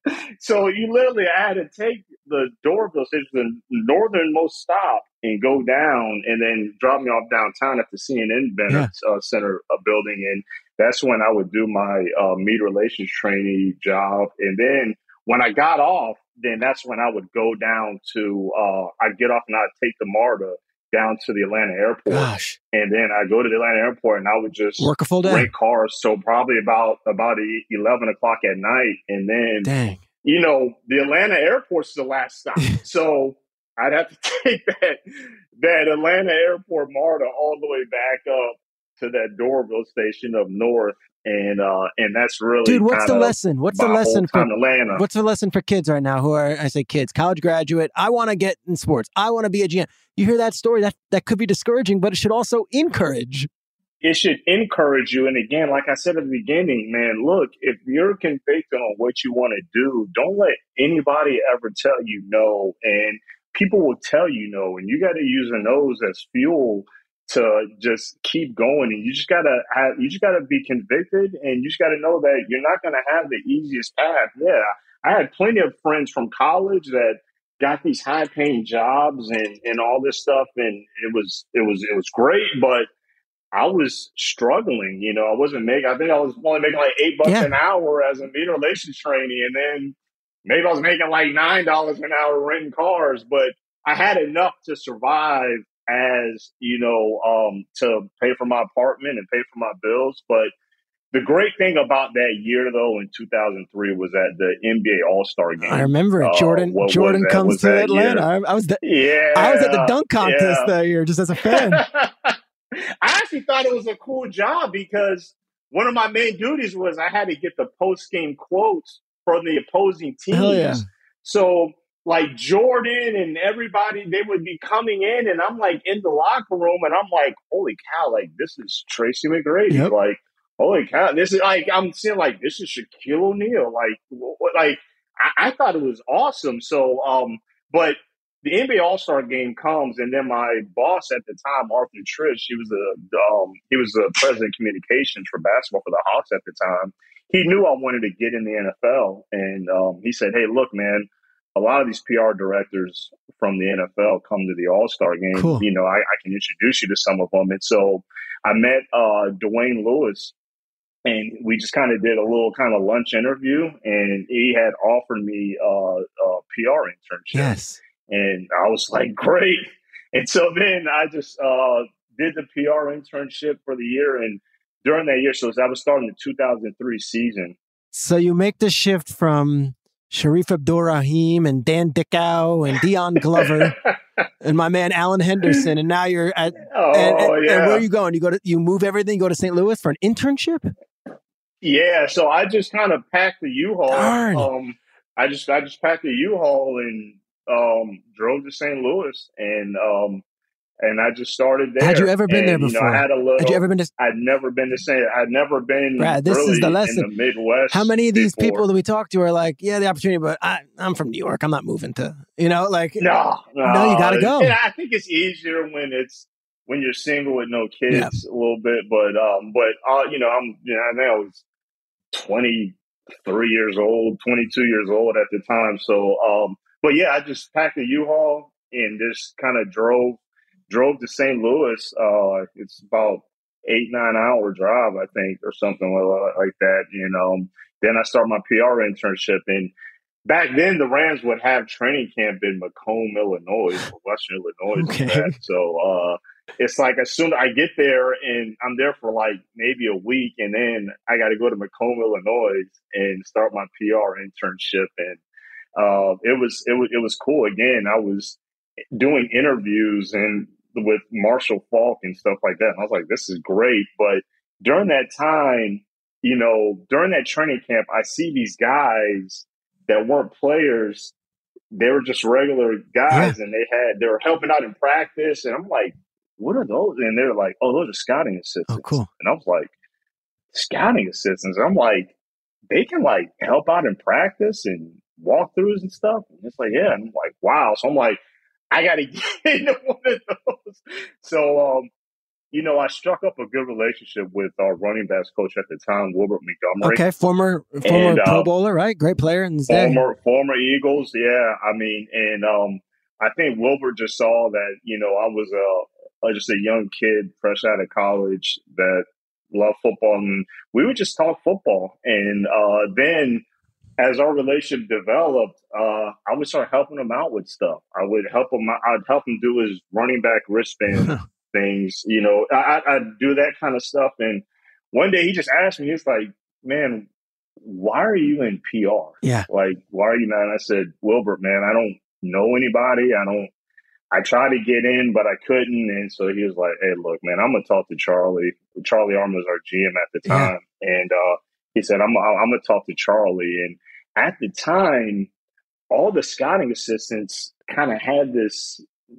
So you literally had to take the Doraville station, the northernmost stop, and go down, and then drop me off downtown at the C N N Center,
Yeah.
uh, Center uh, building, and that's when I would do my uh, media relations trainee job. And then when I got off, then that's when I would go down to. Uh, I'd get off and I'd take the MARTA down to the Atlanta airport.
Gosh.
And then I go to the Atlanta airport and I would just
Work a full day.
rent cars. So probably about about eleven o'clock at night, and then.
Dang.
You know, the Atlanta airport's the last stop. So I'd have to take that that Atlanta airport MARTA all the way back up to that Doraville station up north. And uh, and that's really
Dude, what's the
kinda
lesson? What's the
my whole
lesson for
time in Atlanta.
What's the lesson for kids right now who are, I say kids, college graduate? I want to get in sports. I want to be a G M. You hear that story, that that could be discouraging, but it should also encourage.
It should encourage you. And again, like I said at the beginning, man, look, if you're convicted on what you want to do, don't let anybody ever tell you no. And people will tell you no. And you got to use the no's as fuel to just keep going. And you just got to have, you just got to be convicted, and you just got to know that you're not going to have the easiest path. Yeah. I had plenty of friends from college that got these high paying jobs and, and all this stuff. And it was, it was, it was great, but I was struggling, you know, I wasn't making, I think I was only making like eight bucks
Yeah.
an hour as a media relations trainee. And then maybe I was making like nine dollars an hour renting cars, but I had enough to survive as, you know, um, to pay for my apartment and pay for my bills. But the great thing about that year, though, in two thousand three was at the N B A All-Star game.
I remember it. Jordan
Uh, what was
Jordan
that?
comes
Was
to
that
Atlanta.
year?
I, I was the,
Yeah.
I was at the dunk contest
yeah.
that year just as a fan.
I actually thought it was a cool job because one of my main duties was I had to get the post-game quotes from the opposing teams.
Hell yeah.
So, like, Jordan and everybody, they would be coming in, and I'm, like, in the locker room, and I'm like, holy cow, like, this is Tracy McGrady.
Yep.
Like, holy cow, this is, like, I'm seeing, like, this is Shaquille O'Neal. Like, what, like I, I thought it was awesome. So, um, but the N B A All-Star game comes, and then my boss at the time, Arthur Trish, he was the um, he was the president of communications for basketball for the Hawks at the time. He knew I wanted to get in the N F L, and um, he said, "Hey, look, man, a lot of these P R directors from the N F L come to the All-Star game.
Cool.
You know, I, I can introduce you to some of them." And so I met uh, Dwayne Lewis, and we just kind of did a little kind of lunch interview, and he had offered me uh, a P R internship.
Yes.
And I was like, great. And so then I just uh, did the P R internship for the year. And during that year, so I was starting the two thousand three season.
So you make the shift from Sharif Abdur-Rahim and Dan Dickau and Dion Glover and my man Alan Henderson, and now you're at.
Oh,
and, and,
yeah.
and where are you going? You go to you move everything. You go to Saint Louis for an internship.
Yeah, so I just kind of packed the U-Haul.
Darn.
Um, I just I just packed the U-Haul and um, drove to Saint Louis, and um, and I just started there.
Had you ever been
and,
there
you know,
before?
I had a little.
Had you ever been to?
I'd never been to Saint. I'd never been.
Brad, this is
really
the lesson.
in the Midwest.
How many of these
before.
people that we talk to are like, yeah, the opportunity, but I, I'm from New York. I'm not moving to, you know, like,
No, no,
No, you gotta go.
And I think it's easier when it's when you're single with no kids
Yeah.
a little bit, but um, but uh, you know, I'm you know, I think I was twenty-three years old, twenty-two years old at the time. So um, but yeah, I just packed a U-Haul and just kind of drove drove to Saint Louis. Uh, it's about eight nine hour drive, I think, or something like like that. And um, then I started my P R internship and. Back then, the Rams would have training camp in Macomb, Illinois, or Western Illinois.
Okay.
And that. So uh, it's like as soon as I get there, and I'm there for like maybe a week, and then I got to go to Macomb, Illinois, and start my P R internship. And uh, it was it was it was cool. Again, I was doing interviews and with Marshall Falk and stuff like that. And I was like, this is great. But during that time, you know, during that training camp, I see these guys that weren't players. They were just regular guys,
Yeah.
and they had they were helping out in practice. And I'm like, what are those? And they're like, oh, those are scouting assistants.
Oh, cool.
And I was like, scouting assistants? I'm like, they can like help out in practice and walkthroughs and stuff. And it's like, yeah. And I'm like, wow. So I'm like, I got to get into one of those. So, um, you know, I struck up a good relationship with our running backs coach at the time, Wilbert Montgomery.
Okay, former former
and,
Pro
uh,
Bowler, right? Great player in his day.
Former former Eagles, yeah. I mean, and um, I think Wilbert just saw that, you know, I was a, a just a young kid fresh out of college that loved football, and we would just talk football. And uh, then as our relationship developed, uh, I would start helping him out with stuff. I would help him. I'd help him do his running back wristband things. You know, I, I'd do that kind of stuff. And one day he just asked me, he's like, "Man, why are you in P R?
Yeah,
like, why are you not?" And I said, "Wilbert, man, I don't know anybody. I don't. I tried to get in, but I couldn't." And so he was like, "Hey, look, man, I'm gonna talk to Charlie. Charlie Armour was our G M at the time, yeah. and uh, he said, I'm, I'm gonna talk to Charlie." And at the time, all the scouting assistants kind of had this,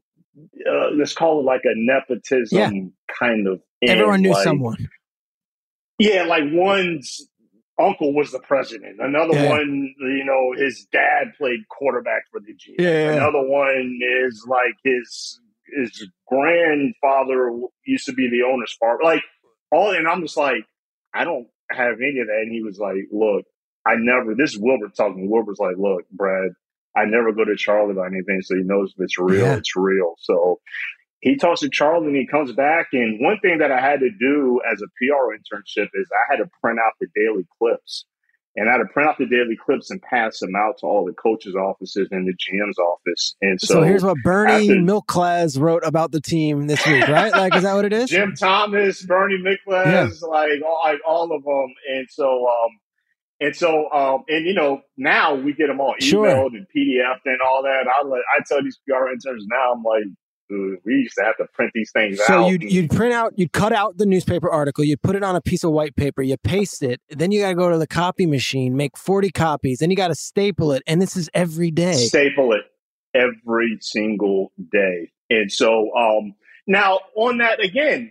uh, let's call it like a nepotism
yeah.
kind of.
Everyone knew
like,
someone.
Yeah, like one's uncle was the president. Another
yeah.
one, you know, his dad played quarterback for the G M.
Yeah, yeah.
Another one is like his his grandfather used to be the owner's father. Like all, and I'm just like, I don't have any of that. And he was like, "Look, I never." This is Wilbert talking. Wilbert's like, "Look, Brad, I never go to Charlie about anything, so he knows if it's real,
yeah.
it's real." So he talks to Charlie and he comes back. And one thing that I had to do as a P R internship is I had to print out the daily clips. And I had to print out the daily clips and pass them out to all the coaches' offices and the G M's office. And so,
so here's what Bernie
after,
Milklas wrote about the team this week, right? Like, is that what it is?
Jim Thomas, Bernie Milklas, yeah. like, all, like all of them. And so, um, and so, um, and you know, now we get them all emailed
sure.
and P D F'd and all that. I let, I tell these P R interns now, I'm like, dude, we used to have to print these things
so
out.
So you'd, you'd print out, you'd cut out the newspaper article, you'd put it on a piece of white paper, you paste it, then you got to go to the copy machine, make forty copies, then you got to staple it. And this is every day.
Staple it every single day. And so um, now on that, again,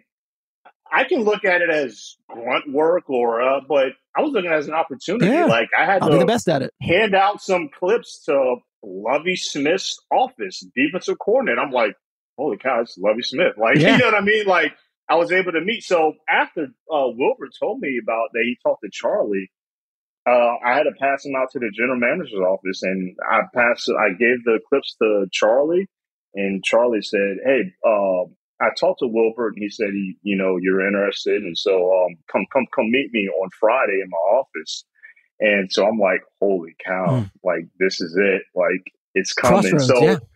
I can look at it as grunt work or, uh, but I was looking at it as an opportunity.
Yeah.
Like I had
I'll
to
be the best at it.
hand out some clips to Lovie Smith's office, defensive coordinator. I'm like, holy cow, it's Lovie Smith. Like, yeah. you know what I mean? Like, I was able to meet. So after uh, Wilbert told me about that, he talked to Charlie, uh, I had to pass him out to the general manager's office. And I passed, I gave the clips to Charlie. And Charlie said, hey, uh, I talked to Wilbert, and he said, he, you know, you're interested. And so um, come, come, come meet me on Friday in my office. And so I'm like, holy cow, mm. like, this is it. Like, it's coming.
Crossroads,
so
yeah.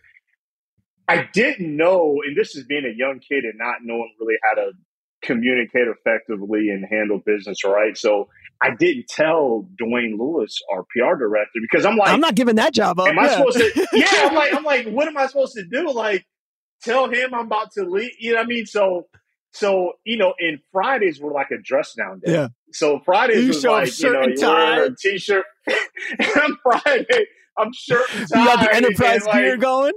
I didn't know, and this is being a young kid and not knowing really how to communicate effectively and handle business, right? So I didn't tell Dwayne Lewis, our P R director, because I'm like,
I'm not giving that job up.
Am
yeah.
I supposed to? Yeah, I'm like, I'm like, what am I supposed to do? Like, tell him I'm about to leave. You know what I mean? So, so you know, and Fridays were like a dress down day.
Yeah.
So Fridays
you
was
show
like, you know, you're wearing a t-shirt. And Friday, I'm shirt and tie.
You got the Enterprise
and,
gear
like,
going.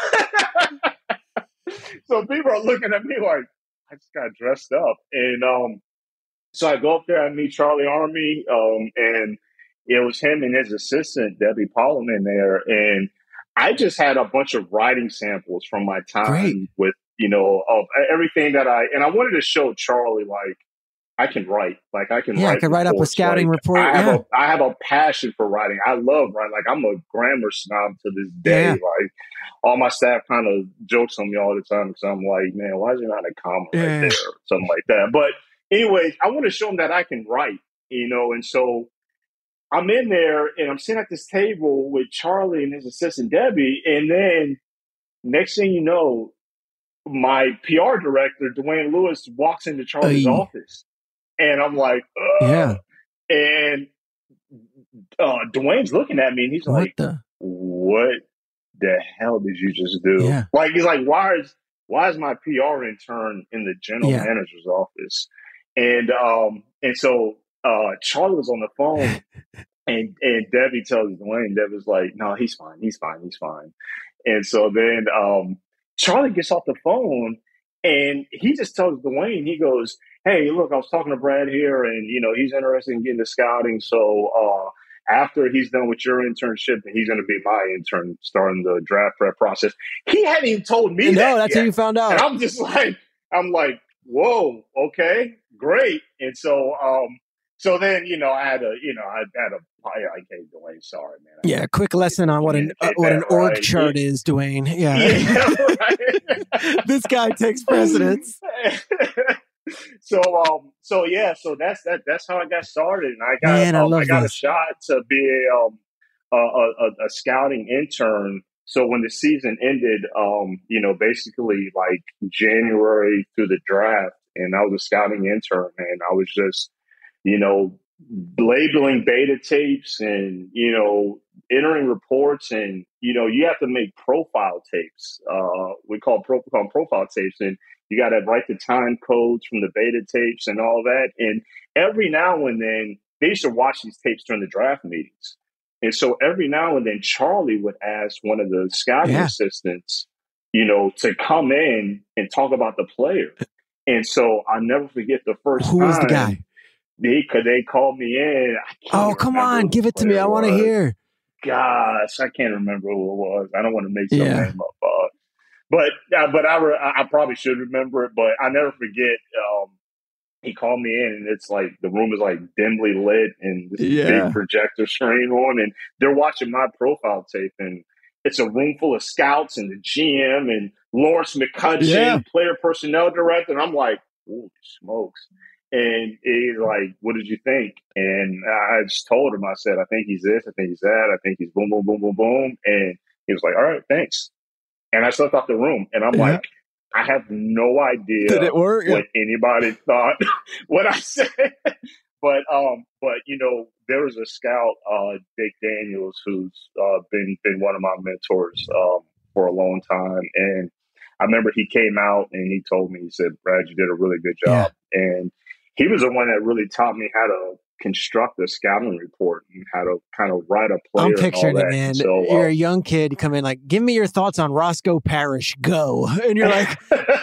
So people are looking at me like, I just got dressed up. And um, so I go up there, I meet Charlie Army, um, and it was him and his assistant, Debbie Polliman, there. And I just had a bunch of writing samples from my time
Great.
with, you know, of everything that I, and I wanted to show Charlie, like, I can write. Like, I can
yeah,
write.
I can write up a scouting
like,
report.
I have,
yeah.
a, I have a passion for writing. I love writing. Like, I'm a grammar snob to this day.
Yeah.
Like, all my staff kind of jokes on me all the time because I'm like, man, why is there not a comma
yeah.
right there or something like that? But anyways, I want to show them that I can write, you know, and so I'm in there and I'm sitting at this table with Charlie and his assistant Debbie, and then next thing you know, my P R director, Dwayne Lewis, walks into Charlie's
Aye.
office. And I'm like, ugh.
Yeah.
And uh, Dwayne's looking at me and he's
what
like,
the?
what the hell did you just do?
Yeah.
Like, he's like, why is why is my P R intern in the general
yeah.
manager's office? And um and so uh Charlie was on the phone and and Debbie tells Dwayne, Debbie's like, no, he's fine, he's fine, he's fine. And so then um Charlie gets off the phone and he just tells Dwayne, he goes, hey, look, I was talking to Brad here, and, you know, he's interested in getting to scouting. So uh, after he's done with your internship, he's going to be my intern starting the draft prep process. He hadn't even told me
no,
that
that's
yet.
how you found out.
And I'm just like, I'm like, whoa, okay, great. And so, um, so then, you know, I had a, you know, I had a, I, I gave Dwayne, sorry, man.
Yeah, quick lesson on what an uh, what an org right. chart yeah. is, Dwayne. Yeah,
yeah right.
This guy takes precedence.
So, um, so yeah, so that's that. That's how I got started, and I got,
Man, I,
um,
love
I got
this.
a shot to be a, um, a, a, a scouting intern. So when the season ended, um, you know, basically like January through the draft, and I was a scouting intern, and I was just, you know, labeling beta tapes and, you know, entering reports, and, you know, you have to make profile tapes. Uh, we call pro call profile tapes, and you got to write the time codes from the beta tapes and all that. And every now and then, they used to watch these tapes during the draft meetings. And so every now and then, Charlie would ask one of the scouting yeah. assistants, you know, to come in and talk about the player. And so I'll never forget the first
Who
time.
Who was the guy?
They, cause they called me in.
Oh, come on. Give it to me. I want to hear.
Gosh, I can't remember who it was. I don't want to make some
yeah.
name up. Uh, but uh, but I, re- I probably should remember it. But I never forget. Um, he called me in, and it's like the room is like dimly lit, and this
yeah.
big projector screen on, and they're watching my profile tape, and it's a room full of scouts and the G M and Lawrence McCutcheon,
yeah.
player personnel director, and I'm like, holy smokes. And he's like, what did you think? And I just told him, I said, I think he's this, I think he's that, I think he's boom, boom, boom, boom, boom. And he was like, all right, thanks. And I stepped out the room, and I'm yeah. like, I have no idea
Did it work?
what yeah. anybody thought what I said. But, um, but you know, there was a scout, uh, Dick Daniels, who's uh, been, been one of my mentors um, for a long time. And I remember he came out and he told me, he said, Brad, you did a really good job. Yeah. And he was the one that really taught me how to construct a scouting report and how to kind of write a player.
I'm picturing
and all
it,
that.
man.
So,
you're
uh,
a young kid. You come in like, give me your thoughts on Roscoe Parrish. Go. And you're like,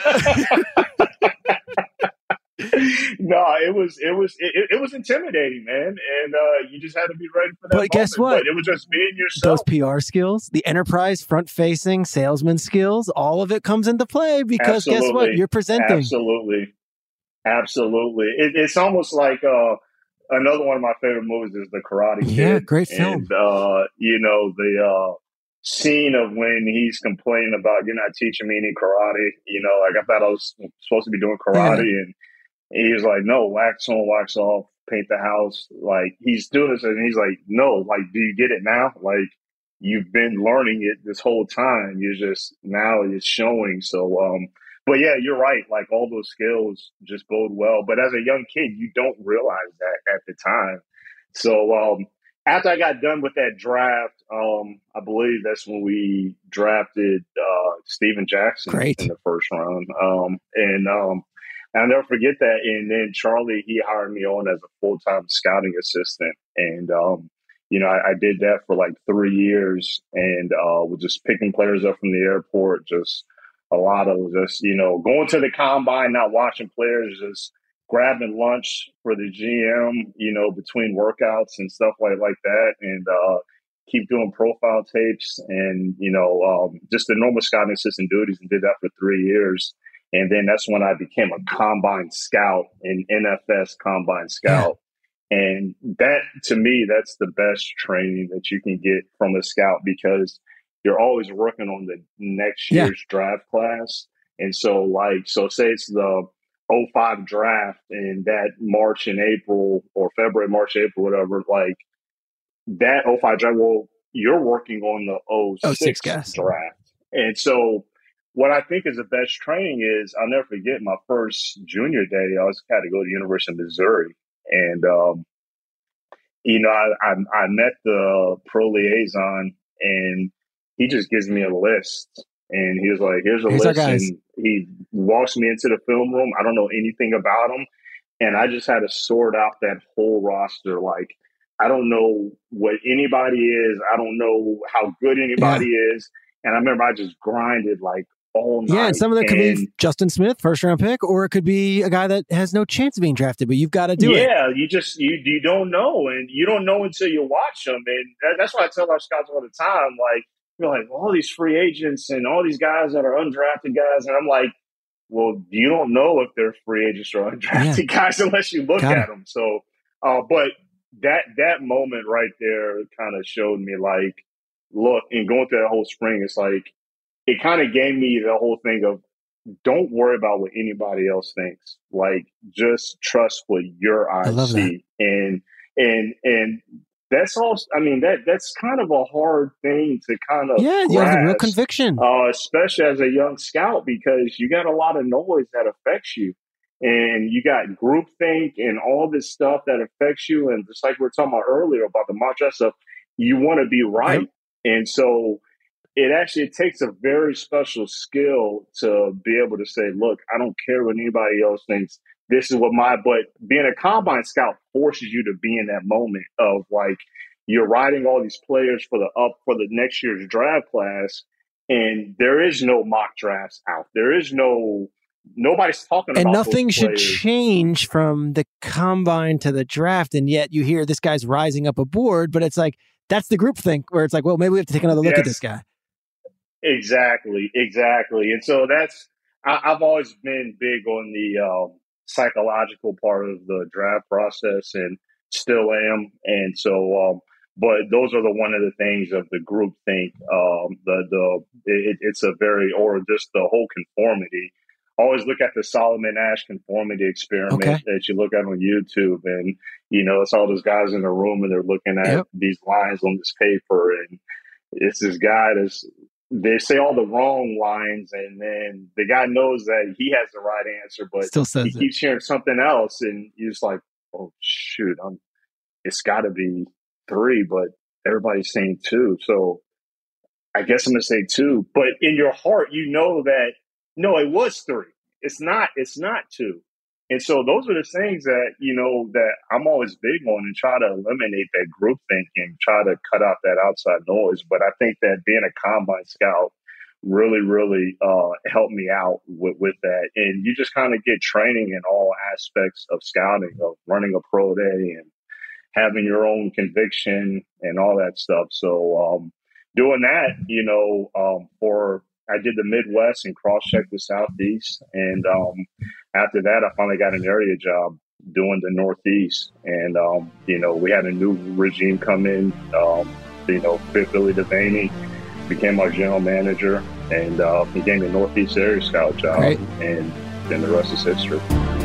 no, it was, it was, it, it was intimidating, man. And uh, you just had to be ready for that.
But
moment.
guess what?
But it was just being yourself.
Those P R skills, the enterprise, front-facing, salesman skills, all of it comes into play because
Absolutely.
guess what? You're presenting.
Absolutely. Absolutely. It, it's almost like uh, another one of my favorite movies is The Karate Kid.
Yeah, great film.
And, uh, you know, the uh, scene of when he's complaining about, you're not teaching me any karate. You know, like I thought I was supposed to be doing karate. Yeah. And he was like, no, wax on, wax off, paint the house. Like, he's doing this. And he's like, no, like, do you get it now? Like, you've been learning it this whole time. You're just, now it's showing. So, um, but yeah, you're right. Like, all those skills just bode well. But as a young kid, you don't realize that at the time. So, um, after I got done with that draft, um, I believe that's when we drafted uh, Steven Jackson
Great.
in the first round. Um, and um, I'll never forget that. And then Charlie, he hired me on as a full-time scouting assistant. And, um, you know, I, I did that for like three years and uh, was just picking players up from the airport, just a lot of just, you know, going to the combine, not watching players, just grabbing lunch for the G M, you know, between workouts and stuff like, like that. And uh, keep doing profile tapes and, you know, um, just the normal scouting assistant duties, and did that for three years. And then that's when I became a combine scout, an N F S combine scout. Yeah. And that, to me, that's the best training that you can get from a scout, because you're always working on the next year's yeah. draft class. And so, like, so say it's the oh five draft, and that March and April, or February, March, April, whatever, like that oh five draft, well, you're working on the oh six draft. And so what I think is the best training is, I'll never forget my first junior day. I was had to go to University of Missouri. And, um, you know, I, I, I met the pro liaison, and he just gives me a list. And he was like, here's a
Here's
list. And he walks me into the film room. I don't know anything about him. And I just had to sort out that whole roster. Like, I don't know what anybody is. I don't know how good anybody yeah. is. And I remember I just grinded like all night.
Yeah, and some of that could be Justin Smith, first round pick, or it could be a guy that has no chance of being drafted, but you've got to do
yeah,
it.
Yeah, you just, you you don't know. And you don't know until you watch them. And that, that's why I tell our scouts all the time, like, you're like, well, all these free agents and all these guys that are undrafted guys. And I'm like, well, you don't know if they're free agents or undrafted yeah. guys unless you look Got at it. them. So, uh, but that that moment right there kind of showed me like, look, and going through that whole spring, it's like it kind of gave me the whole thing of don't worry about what anybody else thinks. Like, just trust what your eyes see, that. and and and. That's also, I mean, that that's kind of a hard thing to kind of
yeah,
grasp,
you have a real conviction,
uh, especially as a young scout, because you got a lot of noise that affects you, and you got groupthink and all this stuff that affects you, and just like we were talking about earlier about the mock draft stuff, you want to be right, yep. and so it actually it takes a very special skill to be able to say, look, I don't care what anybody else thinks. This is what my, but being a combine scout forces you to be in that moment of like, you're writing all these players for the up for the next year's draft class. And there is no mock drafts out. There is no, nobody's talking
and
about
And nothing should
players.
change from the combine to the draft. And yet you hear this guy's rising up a board, but it's like, that's the group thing where it's like, well, maybe we have to take another look yes. at this guy.
Exactly. Exactly. And so that's, I, I've always been big on the, um, psychological part of the draft process and still am. And so, um, but those are the one of the things of the group think, um, the, the, it, it's a very, or just the whole conformity. Always look at the Solomon Ash conformity experiment okay. that you look at on YouTube. And, you know, it's all those guys in the room and they're looking at yep. these lines on this paper. And it's this guy that's, they say all the wrong lines, and then the guy knows that he has the right answer, but
Still says
he
it.
keeps hearing something else, and you're just like, "Oh shoot, I'm, it's got to be three," but everybody's saying two, so I guess I'm gonna say two. But in your heart, you know that no, it was three. It's not. It's not two. And so those are the things that, you know, that I'm always big on and try to eliminate that group thinking, try to cut out that outside noise. But I think that being a combine scout really, really uh, helped me out with, with that. And you just kind of get training in all aspects of scouting, of running a pro day and having your own conviction and all that stuff. So um, doing that, you know, um, for I did the Midwest and cross-checked the Southeast. And um, after that, I finally got an area job doing the Northeast. And, um, you know, we had a new regime come in. Um, you know, Billy Devaney became our general manager. And uh, he gave me a Northeast area scout job. Great. And then the rest is history.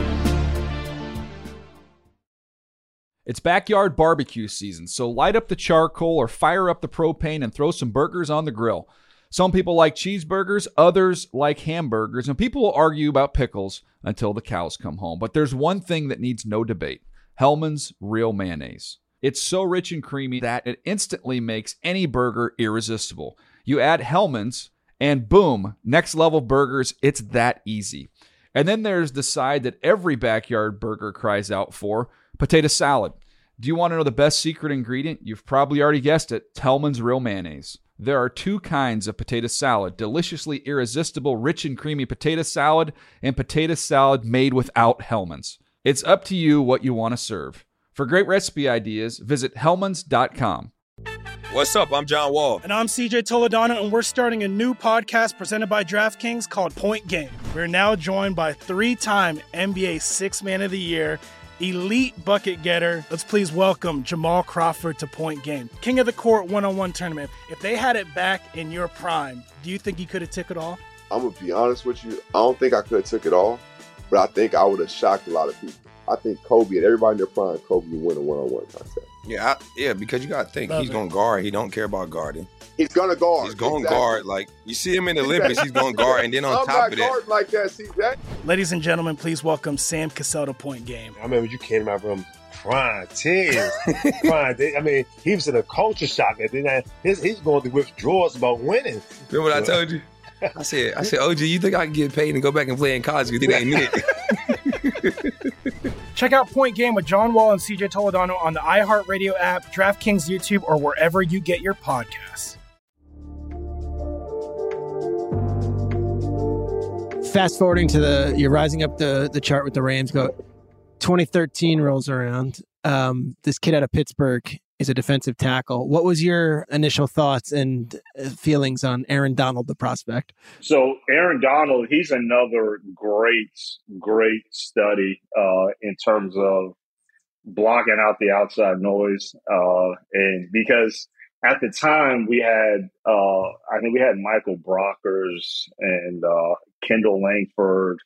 It's backyard barbecue season, so light up the charcoal or fire up the propane and throw some burgers on the grill. Some people like cheeseburgers, others like hamburgers, and people will argue about pickles until the cows come home. But there's one thing that needs no debate: Hellmann's Real Mayonnaise. It's so rich and creamy that it instantly makes any burger irresistible. You add Hellmann's, and boom, next level burgers. It's that easy. And then there's the side that every backyard burger cries out for: potato salad. Do you want to know the best secret ingredient? You've probably already guessed it: Hellmann's Real Mayonnaise. There are two kinds of potato salad: deliciously irresistible, rich and creamy potato salad, and potato salad made without Hellmann's. It's up to you what you want to serve. For great recipe ideas, visit hellmans dot com.
What's up? I'm John Wall.
And I'm C J Toledano, and we're starting a new podcast presented by DraftKings called Point Game. We're now joined by three-time N B A Sixth Man of the Year, elite bucket getter. Let's please welcome Jamal Crawford to Point Game. King of the Court one-on-one tournament. If they had it back in your prime, do you think you could have took it all?
I'm going to be honest with you. I don't think I could have took it all, but I think I would have shocked a lot of people. I think Kobe and everybody in their prime, Kobe would win a one-on-one contest.
Yeah, I, yeah, because you got to think, Love he's going to guard. He don't care about guarding.
He's going to guard.
He's going to
exactly.
guard. Like, you see him in the Olympics, he's going to guard. And then on
I'm
top of that.
I'm not guarding like that, see that?
Ladies and gentlemen, please welcome Sam Cassell to Point Game.
I remember you came out from crying, tears, crying. I mean, he was in a culture shock. And then his, he's going through withdrawals about winning.
Remember what I told you? I said, I said, O G, you think I can get paid and go back and play in college because it ain't it?
Check out Point Game with John Wall and C J Toledano on the iHeartRadio app, DraftKings YouTube, or wherever you get your podcasts.
Fast forwarding to the, you're rising up the, the chart with the Rams. Go twenty thirteen rolls around. Um, this kid out of Pittsburgh, is a defensive tackle. What was your initial thoughts and feelings on Aaron Donald, the prospect?
So Aaron Donald, he's another great, great study uh, in terms of blocking out the outside noise. Uh, and because at the time we had, uh, I think we had Michael Brockers and uh, Kendall Langford,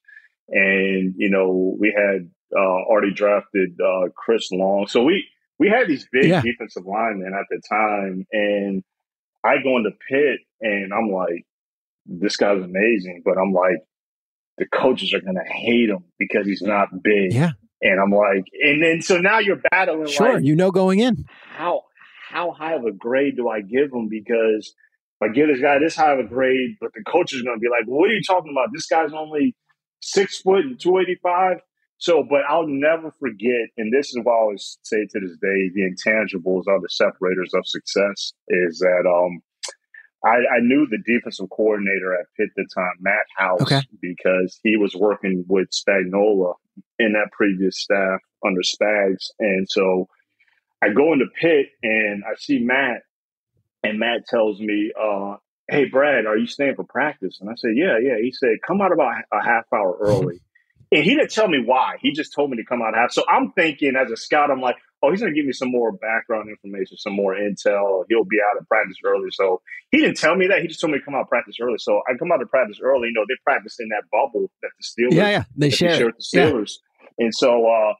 and, you know, we had uh, already drafted uh, Chris Long. So we, we had these big
Yeah.
defensive linemen at the time. And I go into Pitt and I'm like, this guy's amazing. But I'm like, the coaches are going to hate him because he's not big.
Yeah.
And I'm like, and then so now you're battling.
Sure,
like,
you know going in.
How how high of a grade do I give him? Because if I give this guy this high of a grade, but the coach is going to be like, well, what are you talking about? This guy's only six foot and two eighty-five. So, but I'll never forget, and this is what I always say to this day, the intangibles are the separators of success, is that um, I, I knew the defensive coordinator at Pitt at the time, Matt House,
Okay.
because he was working with Spagnuolo in that previous staff under Spags. And so I go into Pitt and I see Matt, and Matt tells me, uh, hey, Brad, are you staying for practice? And I said, yeah, yeah. He said, come out about a half hour early. And he didn't tell me why. He just told me to come out half. So I'm thinking as a scout, I'm like, oh, he's going to give me some more background information, some more intel. He'll be out of practice early. So he didn't tell me that. He just told me to come out of practice early. So I come out of practice early. You know, they practice in that bubble that the Steelers,
Yeah, yeah. They
that
share,
share
it.
with the Steelers. Yeah. And so uh,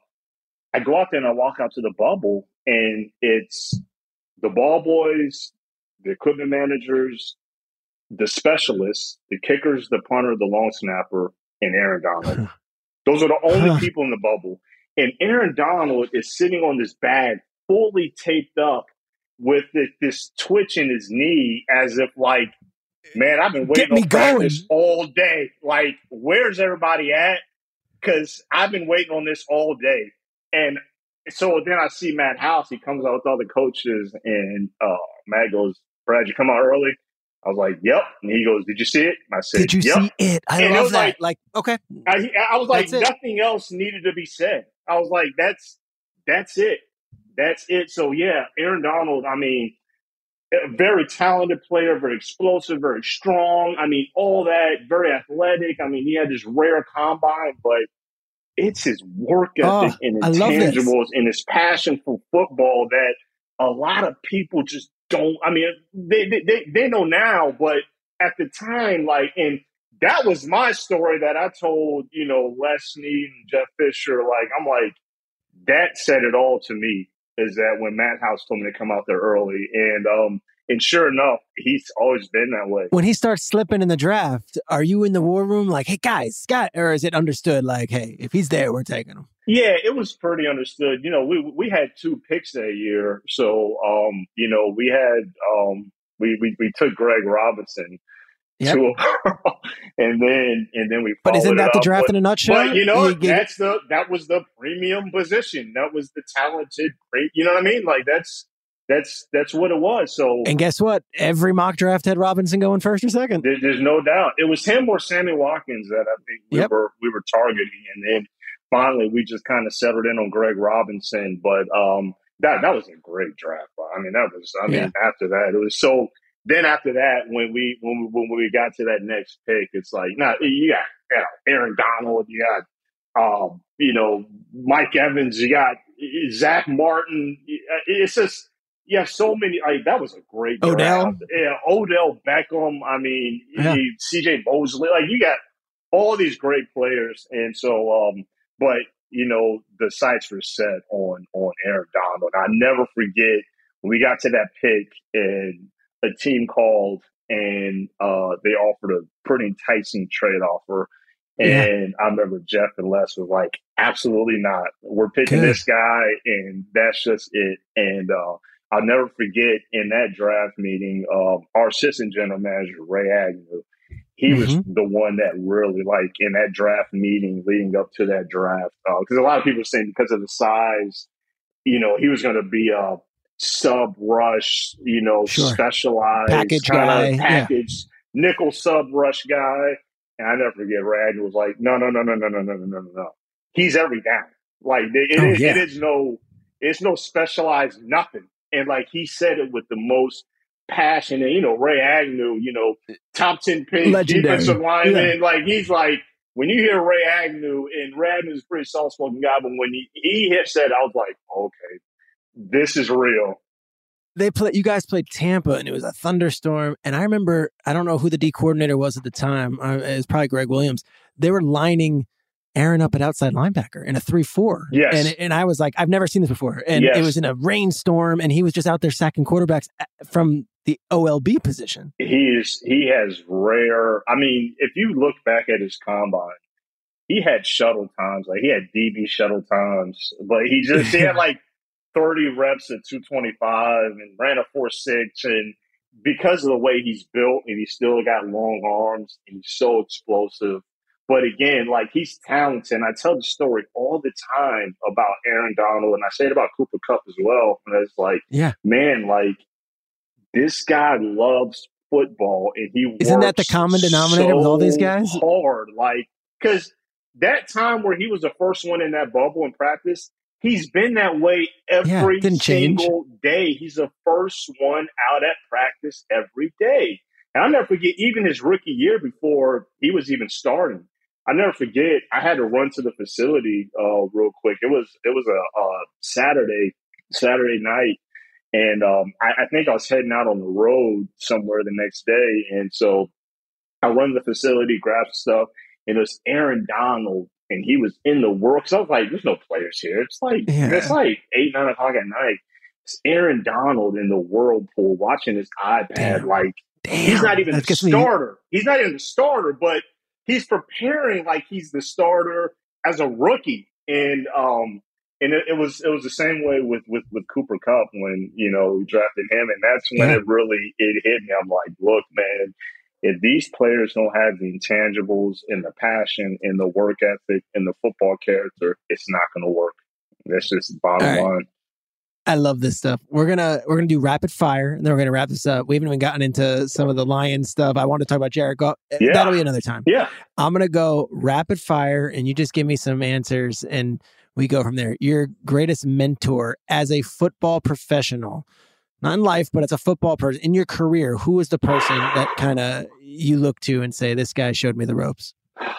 I go out there and I walk out to the bubble, and it's the ball boys, the equipment managers, the specialists, the kickers, the punter, the long snapper, and Aaron Donald. Those are the only
Huh.
people in the bubble. And Aaron Donald is sitting on this bag fully taped up with this, this twitch in his knee as if like, man, I've been
Get
waiting
me
on practice
going.
all day. Like, where's everybody at? Because I've been waiting on this all day. And so then I see Matt House. He comes out with all the coaches, and uh, Matt goes, Brad, you come out early? I was like, yep. And he goes, did you see it? And I said,
Did you
yep.
see it? I
And it
love
was
that.
like-
Like, okay.
I, I was like,
That's it.
nothing else needed to be said. I was like, that's that's it. That's it. So, yeah, Aaron Donald, I mean, a very talented player, very explosive, very strong. I mean, all that, very athletic. I mean, he had this rare combine, but it's his work ethic
Oh,
and
I love this.
intangibles and his passion for football that a lot of people just don't. I mean, they they they, they know now, but at the time, like, and that was my story that I told, you know, Les Snead and Jeff Fisher. Like, I'm like, that said it all to me, is that when Matt House told me to come out there early. And um, and sure enough, he's always been that way.
When he starts slipping in the draft, are you in the war room like, hey, guys, Scott, or is it understood like, hey, if he's there, we're taking him?
Yeah, it was pretty understood. You know, we we had two picks that year. So, um, you know, we had um, we, we, we took Greg Robinson.
Yep.
To, and then and then we
But isn't
followed
that
it
the
up
draft
with-
in a nutshell?
But you know,
You get-
that's the that was the premium position. That was the talented, great. You know what I mean? Like that's that's that's what it was. So
And guess what? Every mock draft had Robinson going first or second.
there, there's no doubt it was him or Sammy Watkins that I think we
Yep.
were we were targeting, and then finally we just kind of settled in on Greg Robinson. But um, that that was a great draft. I mean, that was. I mean,
Yeah.
after that, it was so. Then after that, when we when we when we got to that next pick, it's like, nah, you got you know, Aaron Donald, you got um, you know Mike Evans, you got Zach Martin. It's just you have so many. Like, that was a great draft.
Odell.
Yeah, Odell Beckham. I mean,
Yeah.
C J Mosley. Like, you got all these great players, and so um, but you know the sights were set on on Aaron Donald. I never forget when we got to that pick and a team called and uh, they offered a pretty enticing trade offer. And I remember Jeff and Les was like, absolutely not. We're picking
Good.
this guy, and that's just it. And uh, I'll never forget in that draft meeting, uh, our assistant general manager, Ray Agnew, he was
Mhm.
the one that really, like, in that draft meeting leading up to that draft, because a lot of people were saying because of the size, you know, he was going to be a sub rush, you know,
Sure.
specialized
Package
kinda
guy, yeah.
package nickel sub rush guy. And I never forget Ragnar was like, no, no, no, no, no, no, no, no, no, no. He's every down. Like it,
Oh,
is,
yeah.
it is no, it's no specialized nothing. and like he said it with the most passion. And you know, Ray Agnew, you know, top ten pick,
Legendary.
defensive lineman.
Yeah.
Like he's like when you hear Ray Agnew, and Ray Agnew's a pretty soft spoken guy, but when he, he hit said, I was like, okay, this is real.
They play. You guys played Tampa, and it was a thunderstorm. And I remember, I don't know who the D coordinator was at the time. Uh, it was probably Greg Williams. They were lining Aaron up at outside linebacker in a three four.
Yes.
And and I was like, I've never seen this before. And
Yes.
it was in a rainstorm, and he was just out there sacking quarterbacks from the O L B position.
He is. He has rare. I mean, if you look back at his combine, he had shuttle times. Like he had D B shuttle times, but he just he had like thirty reps at two twenty-five and ran a four six. And because of the way he's built, and he's still got long arms, and he's so explosive. But again, like he's talented. And I tell the story all the time about Aaron Donald, and I say it about Cooper Kupp as well. And it's like,
Yeah.
man, like this guy loves football, and he
Isn't that the
works
common denominator
so
with all these guys?
hard, like because that time where he was the first one in that bubble in practice, he's been that way every
Yeah, didn't change.
single day. He's the first one out at practice every day. And I'll never forget, even his rookie year before he was even starting, I never forget, I had to run to the facility uh, real quick. It was it was a, a Saturday Saturday night, and um, I, I think I was heading out on the road somewhere the next day. And so I run to the facility, grab stuff, and it was Aaron Donald, and he was in the world. Because I was like, there's no players here. It's like
Yeah.
it's like eight, nine o'clock at night. It's Aaron Donald in the whirlpool watching his iPad.
Damn.
Like
Damn.
he's not even
That
the
gets me-
starter. He's not even the starter, but he's preparing like he's the starter as a rookie. And um and it, it was it was the same way with, with, with Cooper Kupp when, you know, we drafted him, and that's when
Yeah.
it really it hit me. I'm like, look, man, if these players don't have the intangibles and the passion and the work ethic and the football character, it's not gonna work. That's just the bottom
All right.
line.
I love this stuff. We're gonna we're gonna do rapid fire, and then we're gonna wrap this up. We haven't even gotten into some of the Lions stuff. I want to talk about Jared Goff.
Yeah.
That'll be another time.
Yeah.
I'm gonna go rapid fire, and you just give me some answers, and we go from there. Your greatest mentor as a football professional, not in life, but as a football person in your career. Who is the person that kind of you look to and say, "This guy showed me the ropes"?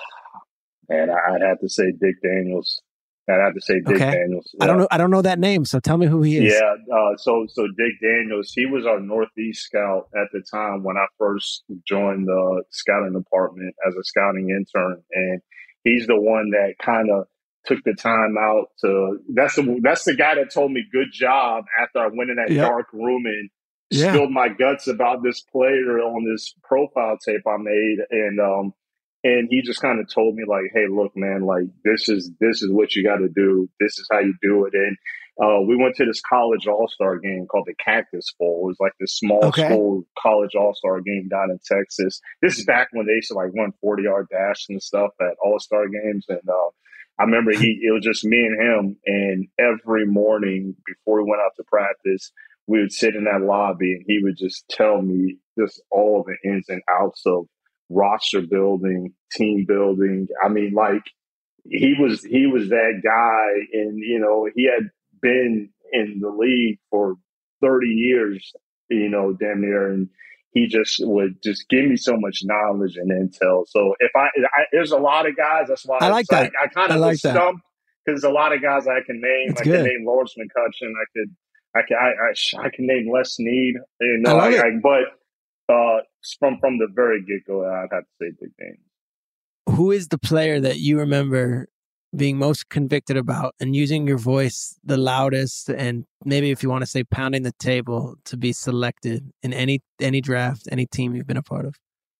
And I'd have to say Dick Daniels. I'd have to say Dick
Okay.
Daniels.
I don't know. I don't know that name, so tell me who he is.
Yeah, uh, so so Dick Daniels, he was our Northeast scout at the time when I first joined the scouting department as a scouting intern, and he's the one that kind of took the time out to. That's the that's the guy that told me good job after I went in that
Yep.
dark room and
Yeah.
spilled my guts about this player on this profile tape I made, and um. And he just kind of told me like, hey, look, man, like this is this is what you got to do. This is how you do it. And uh, we went to this college all-star game called the Cactus Bowl. It was like this small
Okay.
school college all-star game down in Texas. This is back when they used to like run forty-yard dash and stuff at all-star games. And uh, I remember he it was just me and him. And every morning before we went out to practice, we would sit in that lobby, and he would just tell me just all the ins and outs of roster building, team building. I mean, like he was he was that guy, and you know, he had been in the league for thirty years, you know, damn near, and he just would just give me so much knowledge and intel. So if I, I there's a lot of guys, that's why
I like
it's
that.
I kind
I
of
like
was
that.
stumped because there's a lot of guys I can name.
That's
I
good.
can name Lawrence McCutcheon. I could, I can, I, I, I can name Les Snead. You know,
I love it.
I, but. Uh, from from the very get go, I'd have to say Dick Daniels.
Who is the player that you remember being most convicted about and using your voice the loudest, and maybe if you want to say pounding the table to be selected in any any draft, any team you've been a part of?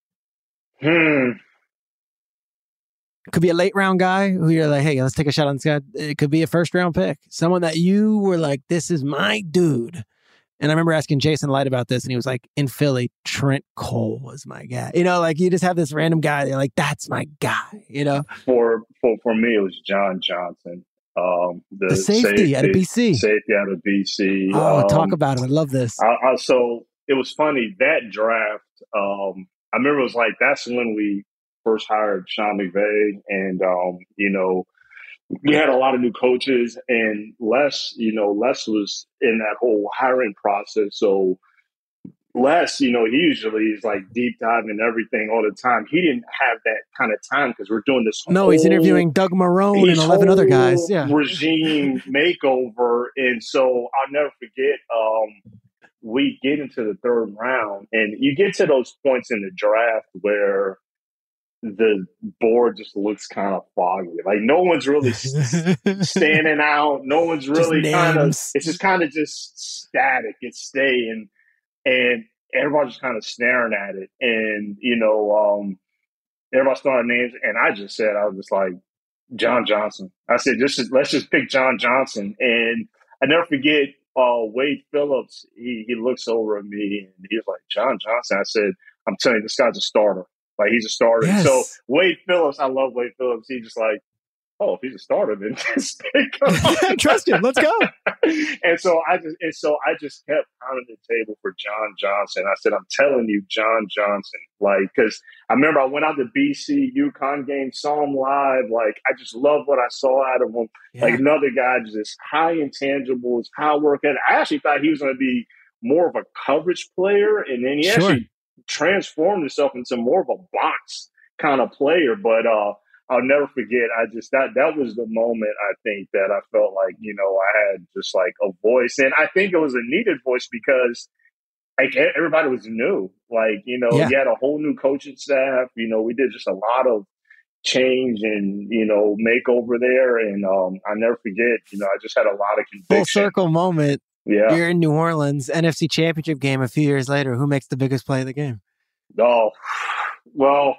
Hmm.
It could be a late round guy who you're like, hey, let's take a shot on this guy. It could be a first round pick. Someone that you were like, this is my dude. And I remember asking Jason Light about this, and he was like, in Philly, Trent Cole was my guy. You know, like you just have this random guy. You're like, that's my guy, you know?
For for, for me, it was John Johnson. Um, the,
The safety out of B C.
Safety out of B C.
Oh,
um,
talk about it. I love this.
I, I, so it was funny, that draft, um, I remember it was like, that's when we first hired Sean McVay, and, um, you know, we had a lot of new coaches, and Les, you know, Les was in that whole hiring process. So Les, you know, he usually is like deep diving everything all the time. He didn't have that kind of time because we're doing this.
No,
whole,
he's interviewing Doug Marrone and eleven other guys. Yeah,
regime makeover, and so I'll never forget. Um, we get into the third round, and you get to those points in the draft where the board just looks kind of foggy. Like no one's really standing out. No one's really kind of. It's just kind of just static. It's staying, and everybody's just kind of staring at it. And you know, um, everybody started names, and I just said, I was just like John Johnson. I said, just let's just pick John Johnson. And I never forget. Uh, Wade Phillips. He he looks over at me and he was like, John Johnson. I said, I'm telling you, this guy's a starter. Like he's a starter.
Yes.
So Wade Phillips, I love Wade Phillips. He's just like, oh, if he's a starter, then just pick him.
Trust him. Let's go.
and so I just and so I just kept pounding the table for John Johnson. I said, I'm telling you, John Johnson. Like, because I remember I went out to B C UConn game, saw him live. Like, I just love what I saw out of him. Yeah. Like another guy, just high intangibles, high work. And I actually thought he was going to be more of a coverage player, and then he sure. actually transformed himself into more of a box kind of player. But uh, I'll never forget. I just that that was the moment I think that I felt like, you know, I had just like a voice, and I think it was a needed voice because like everybody was new. Like, you know, yeah. you had a whole new coaching staff. You know, we did just a lot of change and, you know, makeover there. And um, I never forget, you know, I just had a lot of conviction.
Full circle moment.
Yeah.
You're in New Orleans, N F C Championship game a few years later. Who makes the biggest play of the game?
Oh, well,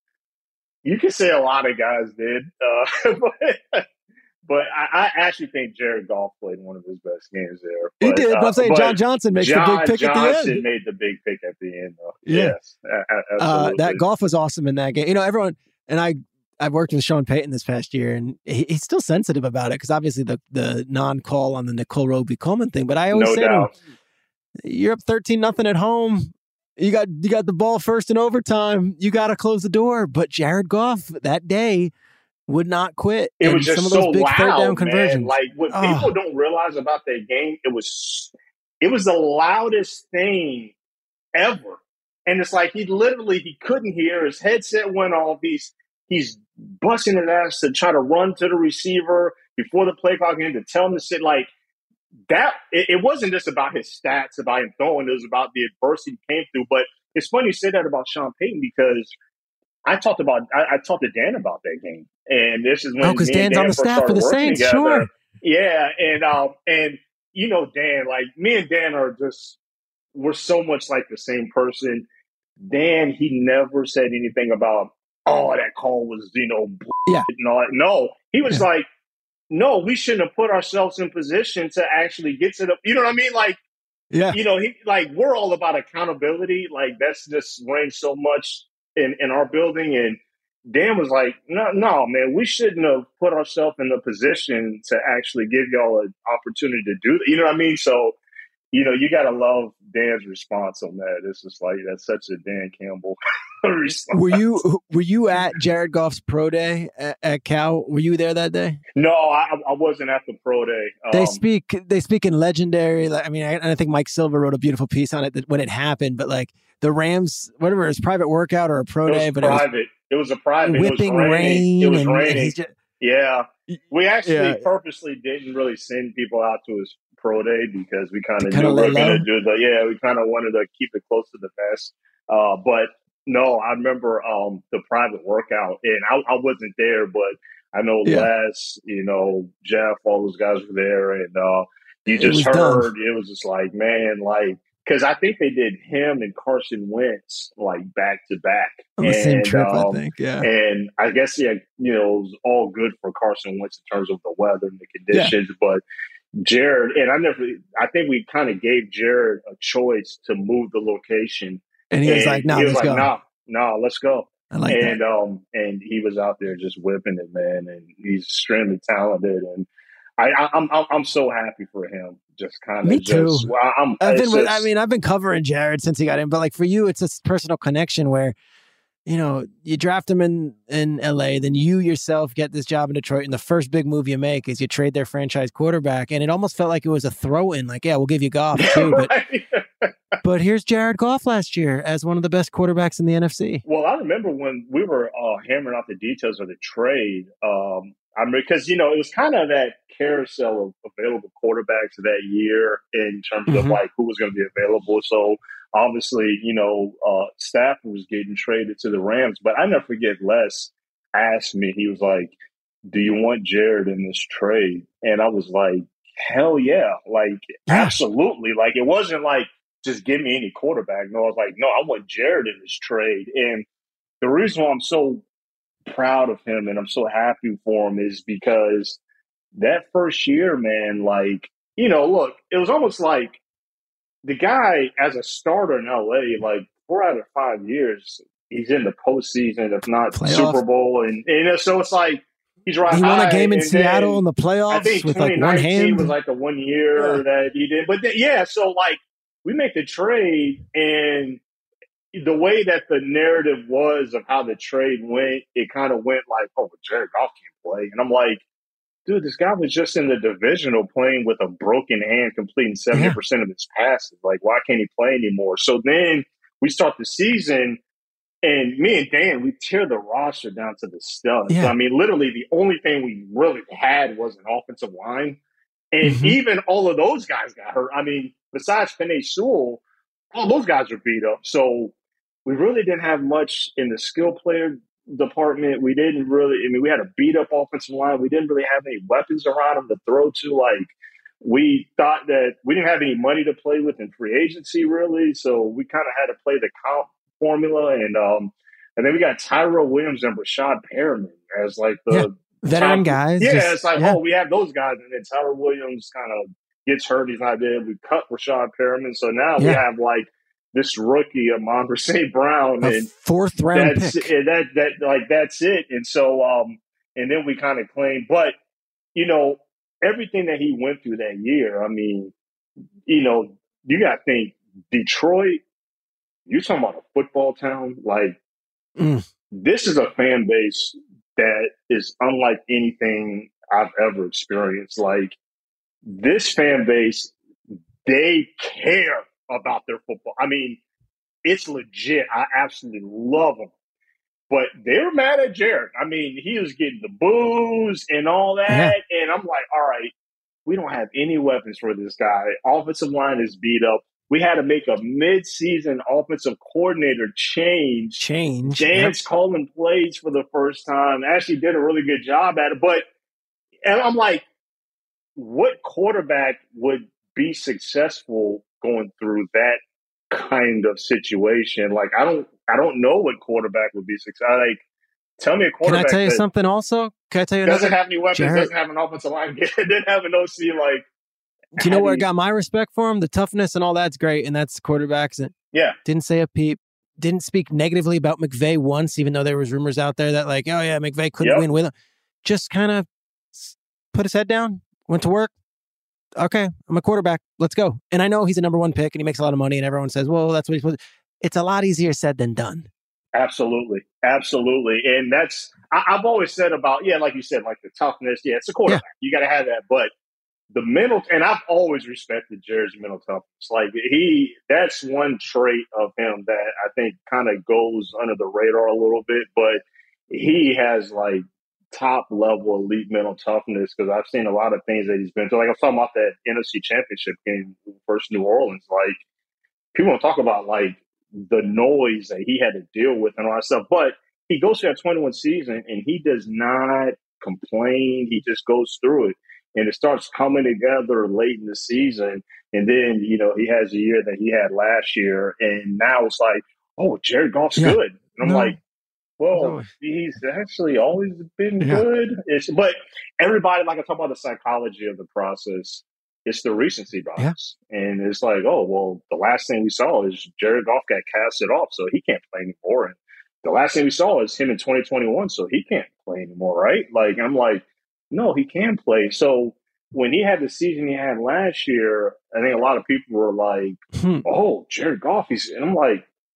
you can say a lot of guys did. Uh, but but I, I actually think Jared Goff played one of his best games there. But,
he did, but I'm saying
uh,
John Johnson makes
John
the big pick
Johnson
at the end.
Johnson made the big pick at the end, though.
Yeah.
Yes, a-
uh, that Goff was awesome in that game. You know, everyone, and I, I've worked with Sean Payton this past year, and he, he's still sensitive about it because obviously the, the non-call on the Nicole Roby-Coleman thing. But I always
no
say
doubt.
to him, you're up thirteen nothing at home. You got you got the ball first in overtime. You got to close the door. But Jared Goff that day would not quit.
It
and
was just
some of those
so
big
loud,
third down
man.
conversions.
Like what
oh.
people don't realize about that game, it was it was the loudest thing ever. And it's like he literally he couldn't hear. His headset went off. He's he's busting his ass to try to run to the receiver before the play clock ended to tell him to sit. Like that, it, it wasn't just about his stats, about him throwing. It was about the adversity he came through. But it's funny you say that about Sean Payton because I talked about I, I talked to Dan about that game, and this is when
oh, because Dan's
Dan
on the staff for the Saints,
together.
Sure,
yeah, and um, and you know Dan, like me and Dan are just we're so much like the same person. Dan, he never said anything about oh that call was you know
yeah
and all that. No, he was
yeah.
like, no, we shouldn't have put ourselves in position to actually get to the. You know what I mean? Like.
Yeah,
you know, he like we're all about accountability. Like that's just reigns so much in, in our building. And Dan was like, no, no, man, we shouldn't have put ourselves in the position to actually give y'all an opportunity to do that. You know what I mean? So, you know, you got to love Dan's response on that. It's just like, that's such a Dan Campbell response.
Were you, were you at Jared Goff's pro day at, at Cal? Were you there that day?
No, I, I wasn't at the pro day. Um,
they speak, they speak in legendary. I mean, I, I think Mike Silva wrote a beautiful piece on it that when it happened, but like the Rams, whatever, it was private workout or a pro
it
day,
was
but
private.
it was,
it was a private,
whipping
it was
rain.
It was
and,
raining.
And just,
yeah. We actually
yeah.
purposely didn't really send people out to his pro day because we kind of
kinda
knew we were
lay
going
low.
to do the, yeah, we kind of wanted to keep it close to the vest. Uh, but no, I remember um, the private workout, and I, I wasn't there, but I know
Yeah.
Les, you know, Jeff, all those guys were there, and uh, you
It
just
was
heard,
done.
it was just like, man, like, because I think they did him and Carson Wentz like back to back.
On the same
And,
trip,
um,
I think. Yeah.
And I guess, yeah, you know, it was all good for Carson Wentz in terms of the weather and the conditions. But Jared, and I never, I think we kind of gave Jared a choice to move the location.
And he was like, no,
he was
let's
like,
go.
no, no, let's go.
I like
and,
that.
um, and he was out there just whipping it, man. And he's extremely talented. And I, I, I'm, I'm, I'm so happy for him. Just kind of
Me
just,
too.
well, I'm,
I've
it's
been with,
just-
I mean, I've been covering Jared since he got in, but like for you, it's a personal connection where you know, you draft him in, in L A, then you yourself get this job in Detroit, and the first big move you make is you trade their franchise quarterback, and it almost felt like it was a throw-in, like, yeah, we'll give you Goff too, but but here's Jared Goff last year as one of the best quarterbacks in the N F C.
Well, I remember when we were uh, hammering out the details of the trade, um, I mean, because, you know, it was kind of that carousel of available quarterbacks that year in terms mm-hmm. of, like, who was going to be available. So, obviously, you know, uh, Stafford was getting traded to the Rams. But I never forget Les asked me, he was like, do you want Jared in this trade? And I was like, hell yeah. Like, absolutely. Like, it wasn't like, just give me any quarterback. No, I was like, no, I want Jared in this trade. And the reason why I'm so proud of him and I'm so happy for him is because that first year, man, like, you know, look, it was almost like the guy as a starter in L A, like four out of five years, he's in the postseason, if not Playoff. Super Bowl. And, and so it's like, he's right.
He won a game in Seattle in the playoffs I think with like one hand.
was like the one year yeah. that he did. But then, yeah, so like we make the trade, and the way that the narrative was of how the trade went, it kind of went like, oh, Jared Goff can't play. And I'm like, dude, this guy was just in the divisional playing with a broken hand, completing seventy percent yeah. of his passes. Like, why can't he play anymore? So then we start the season, and me and Dan, we tear the roster down to the studs. Yeah. I mean, literally the only thing we really had was an offensive line. And mm-hmm. even all of those guys got hurt. I mean, besides Penei Sewell, all those guys are beat up. So we really didn't have much in the skill player department. We didn't really, I mean, we had a beat up offensive line. We didn't really have any weapons around them to throw to. Like, we thought that we didn't have any money to play with in free agency, really. So we kind of had to play the comp formula. And um, and then we got Tyrell Williams and Rashad Perriman as like the
yeah. veteran top, guys.
Yeah,
just,
it's like,
yeah.
oh, we have those guys. And then Tyrell Williams kind of gets hurt. He's not there. We cut Rashad Perriman. So now yeah. we have like this rookie, Amon Saint Brown,
a
and
fourth round
that's,
pick.
And that that like that's it. And so, um, and then we kind of claim, but you know, everything that he went through that year. I mean, you know, you got to think Detroit. You're talking about a football town. Like
mm.
this is a fan base that is unlike anything I've ever experienced. Like this fan base, they care about their football. I mean, it's legit. I absolutely love them. But they're mad at Jared. I mean, he was getting the boos and all that. Yeah. And I'm like, all right, we don't have any weapons for this guy. Offensive line is beat up. We had to make a mid-season offensive coordinator change.
Change.
Dan's
yep.
calling plays for the first time. Actually did a really good job at it. But and I'm like, what quarterback would be successful going through that kind of situation? Like, I don't, I don't know what quarterback would be successful. Like, tell me a quarterback.
Can I tell you
that
something also? Can I tell you
doesn't
another?
have any weapons,
Jared,
doesn't have an offensive line, didn't have an O C. Like,
do you know where I got my respect for him? The toughness and all that's great, and that's quarterbacks. And
yeah,
didn't say a peep. Didn't speak negatively about McVay once, even though there was rumors out there that like, oh yeah, McVay couldn't
yep.
win with him. Just kind of put his head down, went to work. Okay, I'm a quarterback. Let's go. And I know he's a number one pick and he makes a lot of money and everyone says, well, that's what he's supposed to. It's a lot easier said than done.
Absolutely. Absolutely. And that's, I, I've always said about, yeah, like you said, like the toughness. Yeah, it's a quarterback. Yeah. You got to have that. But the mental, and I've always respected Jared's mental toughness. Like he, that's one trait of him that I think kind of goes under the radar a little bit, but he has like top level elite mental toughness because I've seen a lot of things that he's been through. Like I'm talking about that N F C Championship game versus New Orleans. Like people don't talk about like the noise that he had to deal with and all that stuff, but he goes through that twenty-one season and he does not complain. He just goes through it. And it starts coming together late in the season. And then, you know, he has a year that he had last year. And now it's like, oh, Jared Goff's yeah. good. And I'm no. like, well, no. he's actually always been yeah. good. It's, but everybody, like I talk about the psychology of the process, it's the recency bias. Yeah. And it's like, oh, well, the last thing we saw is Jared Goff got casted off, so he can't play anymore. And the last thing we saw is him in twenty twenty-one, so he can't play anymore, right? Like, I'm like, no, he can play. So when he had the season he had last year, I think a lot of people were like, hmm. oh, Jared Goff. He's, and I'm like,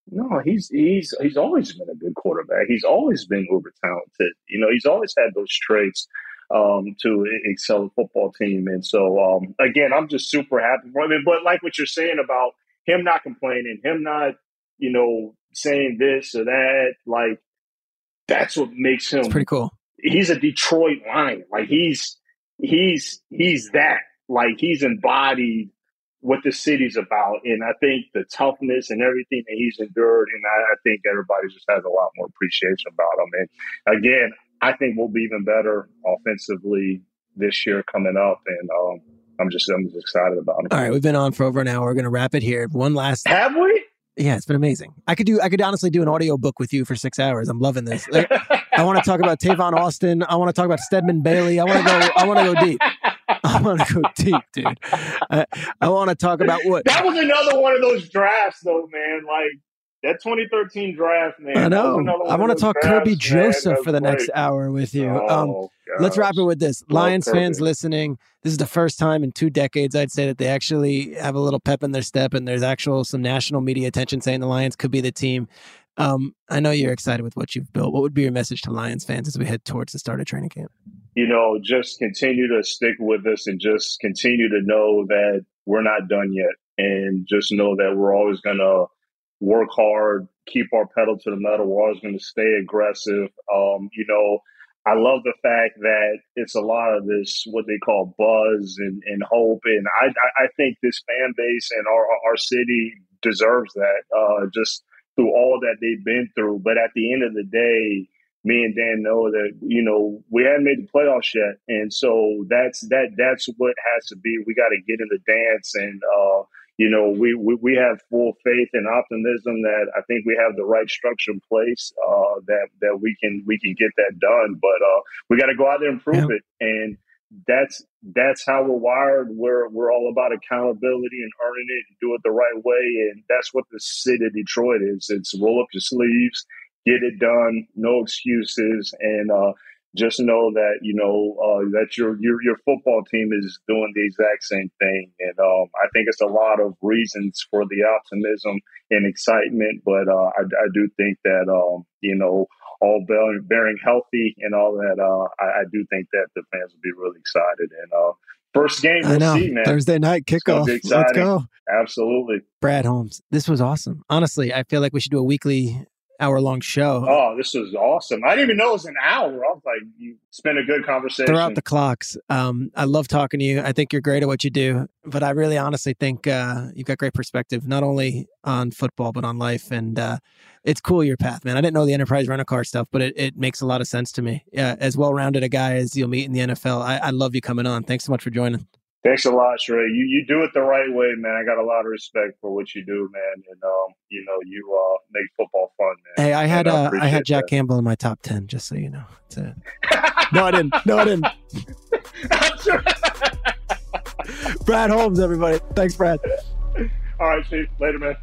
No, he's he's he's always been a good quarterback. He's always been uber talented. You know, he's always had those traits um, to excel a football team. And so, um, again, I'm just super happy for him. But like what you're saying about him not complaining, him not, you know, saying this or that, like that's what makes him
It's pretty cool.
He's a Detroit Lion. Like he's he's he's that. Like he's embodied what the city's about. And I think the toughness and everything that he's endured, and I, I think everybody just has a lot more appreciation about him. And again, I think we'll be even better offensively this year coming up. And um, I'm just I'm just excited about it.
All right, we've been on for over an hour. We're going to wrap it here. One last.
Have we?
Yeah, it's been amazing. I could do. I could honestly do an audio book with you for six hours. I'm loving this. Like, I want to talk about Tavon Austin. I want to talk about Stedman Bailey. I want to go. I want to go deep. I want to go deep, dude. I, I want to talk about what.
That was another one of those drafts, though, man. Like that twenty thirteen draft, man.
I know. I want to talk Kirby
drafts,
Joseph
man.
for the
Great.
next hour with you.
Oh,
Um, let's wrap it with this.
Love
Lions
Kirby.
fans listening, this is the first time in two decades, I'd say, that they actually have a little pep in their step, and there's actual some national media attention saying the Lions could be the team. Um, I know you're excited with what you've built. What would be your message to Lions fans as we head towards the start of training camp?
You know, just continue to stick with us and just continue to know that we're not done yet. And just know that we're always going to work hard, keep our pedal to the metal. We're always going to stay aggressive. Um, you know, I love the fact that it's a lot of this, what they call buzz and, and hope. And I, I think this fan base and our, our city deserves that, uh, just through all that they've been through. But at the end of the day, me and Dan know that, you know, we haven't made the playoffs yet. And so that's that that's what has to be. We got to get in the dance. And, uh, you know, we, we, we have full faith and optimism that I think we have the right structure in place, uh, that, that we can we can get that done. But uh, we got to go out there and prove
Yeah.
it. And that's that's how we're wired. We're we're all about accountability and earning it and do it the right way. And that's what the city of Detroit is. It's roll up your sleeves, get it done, no excuses, and uh, just know that, you know, uh, that your, your your football team is doing the exact same thing. And um, I think it's a lot of reasons for the optimism and excitement. But uh, I, I do think that, um, you know, all bearing, bearing healthy and all that, uh, I, I do think that the fans will be really excited. And uh, first game,
I
we'll
know.
see, man.
Thursday night
It's gonna
kickoff.
be
Let's
exciting.
go.
Absolutely.
Brad Holmes, this was awesome. Honestly, I feel like we should do a weekly hour-long show.
Oh, this was awesome. I didn't even know it was an hour. I was like, you spent a good conversation.
Throw out the clocks. Um, I love talking to you. I think you're great at what you do, but I really honestly think uh, you've got great perspective, not only on football, but on life. And uh, it's cool, your path, man. I didn't know the enterprise rent-a-car stuff, but it, it makes a lot of sense to me. Uh, as well-rounded a guy as you'll meet in the N F L, I, I love you coming on. Thanks so much for joining.
Thanks a lot, Sheree. You you do it the right way, man. I got a lot of respect for what you do, man. And um, you know, you uh make football fun, man.
Hey, I had
And
uh, I
appreciate
had Jack
that.
Campbell in my top ten, just so you know. That's it. No, I didn't. No, I didn't. Brad Holmes, everybody. Thanks, Brad.
All right, Chief. Later, man.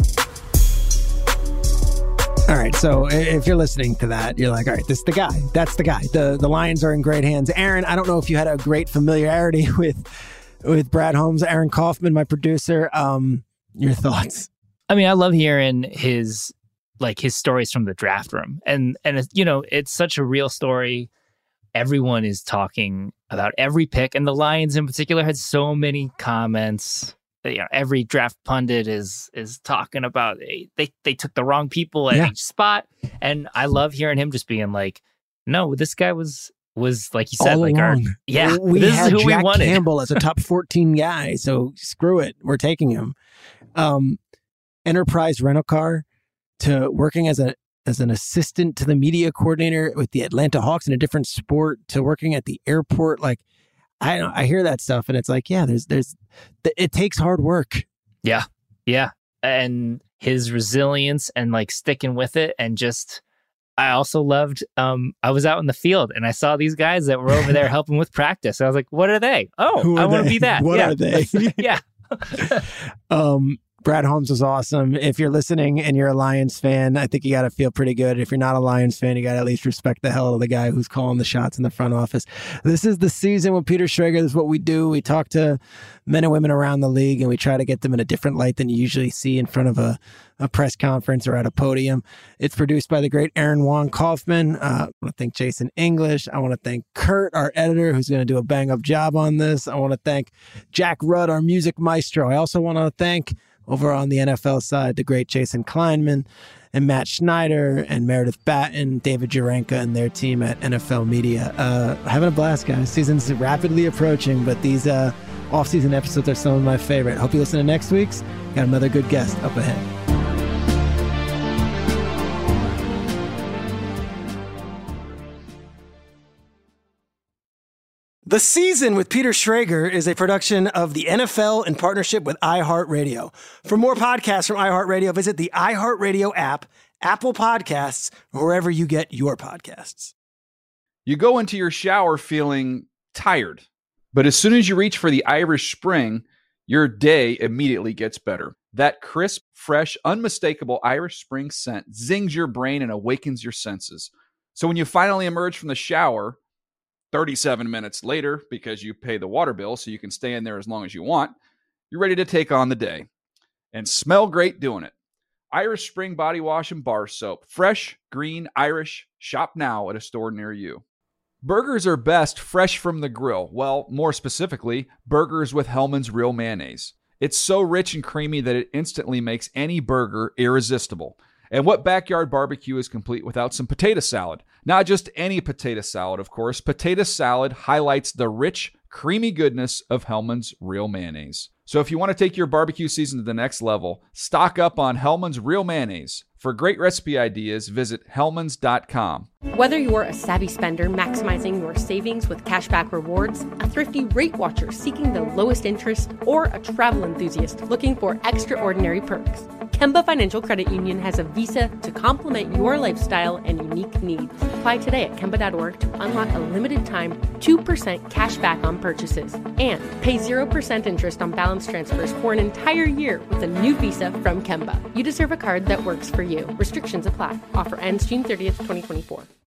All right, so if you're listening to that, you're like, all right, this is the guy. That's the guy. The the Lions are in great hands. Aaron, I don't know if you had a great familiarity with with Brad Holmes. Aaron Kaufman, my producer. Um, your thoughts?
I mean, I love hearing his like his stories from the draft room, and and it's, you know, it's such a real story. Everyone is talking about every pick, and the Lions in particular had so many comments. You know, every draft pundit is is talking about they they, they took the wrong people at
Yeah.
each spot, and I love hearing him just being like, "No, this guy was was like you said,
All
like our
along.
yeah,
we
this
had
is who
Jack
we wanted."
Campbell as a top fourteen guy, so screw it, we're taking him. Um, enterprise rental car to working as a as an assistant to the media coordinator with the Atlanta Hawks in a different sport to working at the airport, like. I don't, I hear that stuff and it's like, yeah, there's, there's, it takes hard work.
Yeah. Yeah. And his resilience and like sticking with it. And just, I also loved, um, I was out in the field and I saw these guys that were over there helping with practice. I was like, what are they? Oh,
Who are
I want to
they?
be that.
What
yeah.
are they?
yeah.
um, Brad Holmes was awesome. If you're listening and you're a Lions fan, I think you got to feel pretty good. If you're not a Lions fan, you got to at least respect the hell out of the guy who's calling the shots in the front office. This is the season with Peter Schrager. This is what we do. We talk to men and women around the league, and we try to get them in a different light than you usually see in front of a, a press conference or at a podium. It's produced by the great Aaron Wong Kaufman. Uh, I want to thank Jason English. I want to thank Kurt, our editor, who's going to do a bang-up job on this. I want to thank Jack Rudd, our music maestro. I also want to thank, over on the N F L side, the great Jason Kleinman and Matt Schneider and Meredith Batten, David Jurenka and their team at N F L Media. Uh, having a blast, guys. Season's rapidly approaching, but these uh, off-season episodes are some of my favorite. Hope you listen to next week's. Got another good guest up ahead. The Season with Peter Schrager is a production of the N F L in partnership with iHeartRadio. For more podcasts from iHeartRadio, visit the iHeartRadio app, Apple Podcasts, or wherever you get your podcasts.
You go into your shower feeling tired, but as soon as you reach for the Irish Spring, your day immediately gets better. That crisp, fresh, unmistakable Irish Spring scent zings your brain and awakens your senses. So when you finally emerge from the shower, thirty-seven minutes later, because you pay the water bill so you can stay in there as long as you want, you're ready to take on the day and smell great doing it. Irish Spring Body Wash and Bar Soap. Fresh, green, Irish. Shop now at a store near you. Burgers are best fresh from the grill. Well, more specifically, burgers with Hellmann's Real Mayonnaise. It's so rich and creamy that it instantly makes any burger irresistible. And what backyard barbecue is complete without some potato salad? Not just any potato salad, of course. Potato salad highlights the rich, creamy goodness of Hellmann's Real Mayonnaise. So if you want to take your barbecue season to the next level, stock up on Hellmann's Real Mayonnaise. For great recipe ideas, visit hellmanns dot com.
Whether you're a savvy spender maximizing your savings with cashback rewards, a thrifty rate watcher seeking the lowest interest, or a travel enthusiast looking for extraordinary perks, Kemba Financial Credit Union has a visa to complement your lifestyle and unique needs. Apply today at kemba dot org to unlock a limited time two percent cash back on purchases and pay zero percent interest on balance transfers for an entire year with a new visa from Kemba. You deserve a card that works for you. Restrictions apply. Offer ends June thirtieth, twenty twenty-four.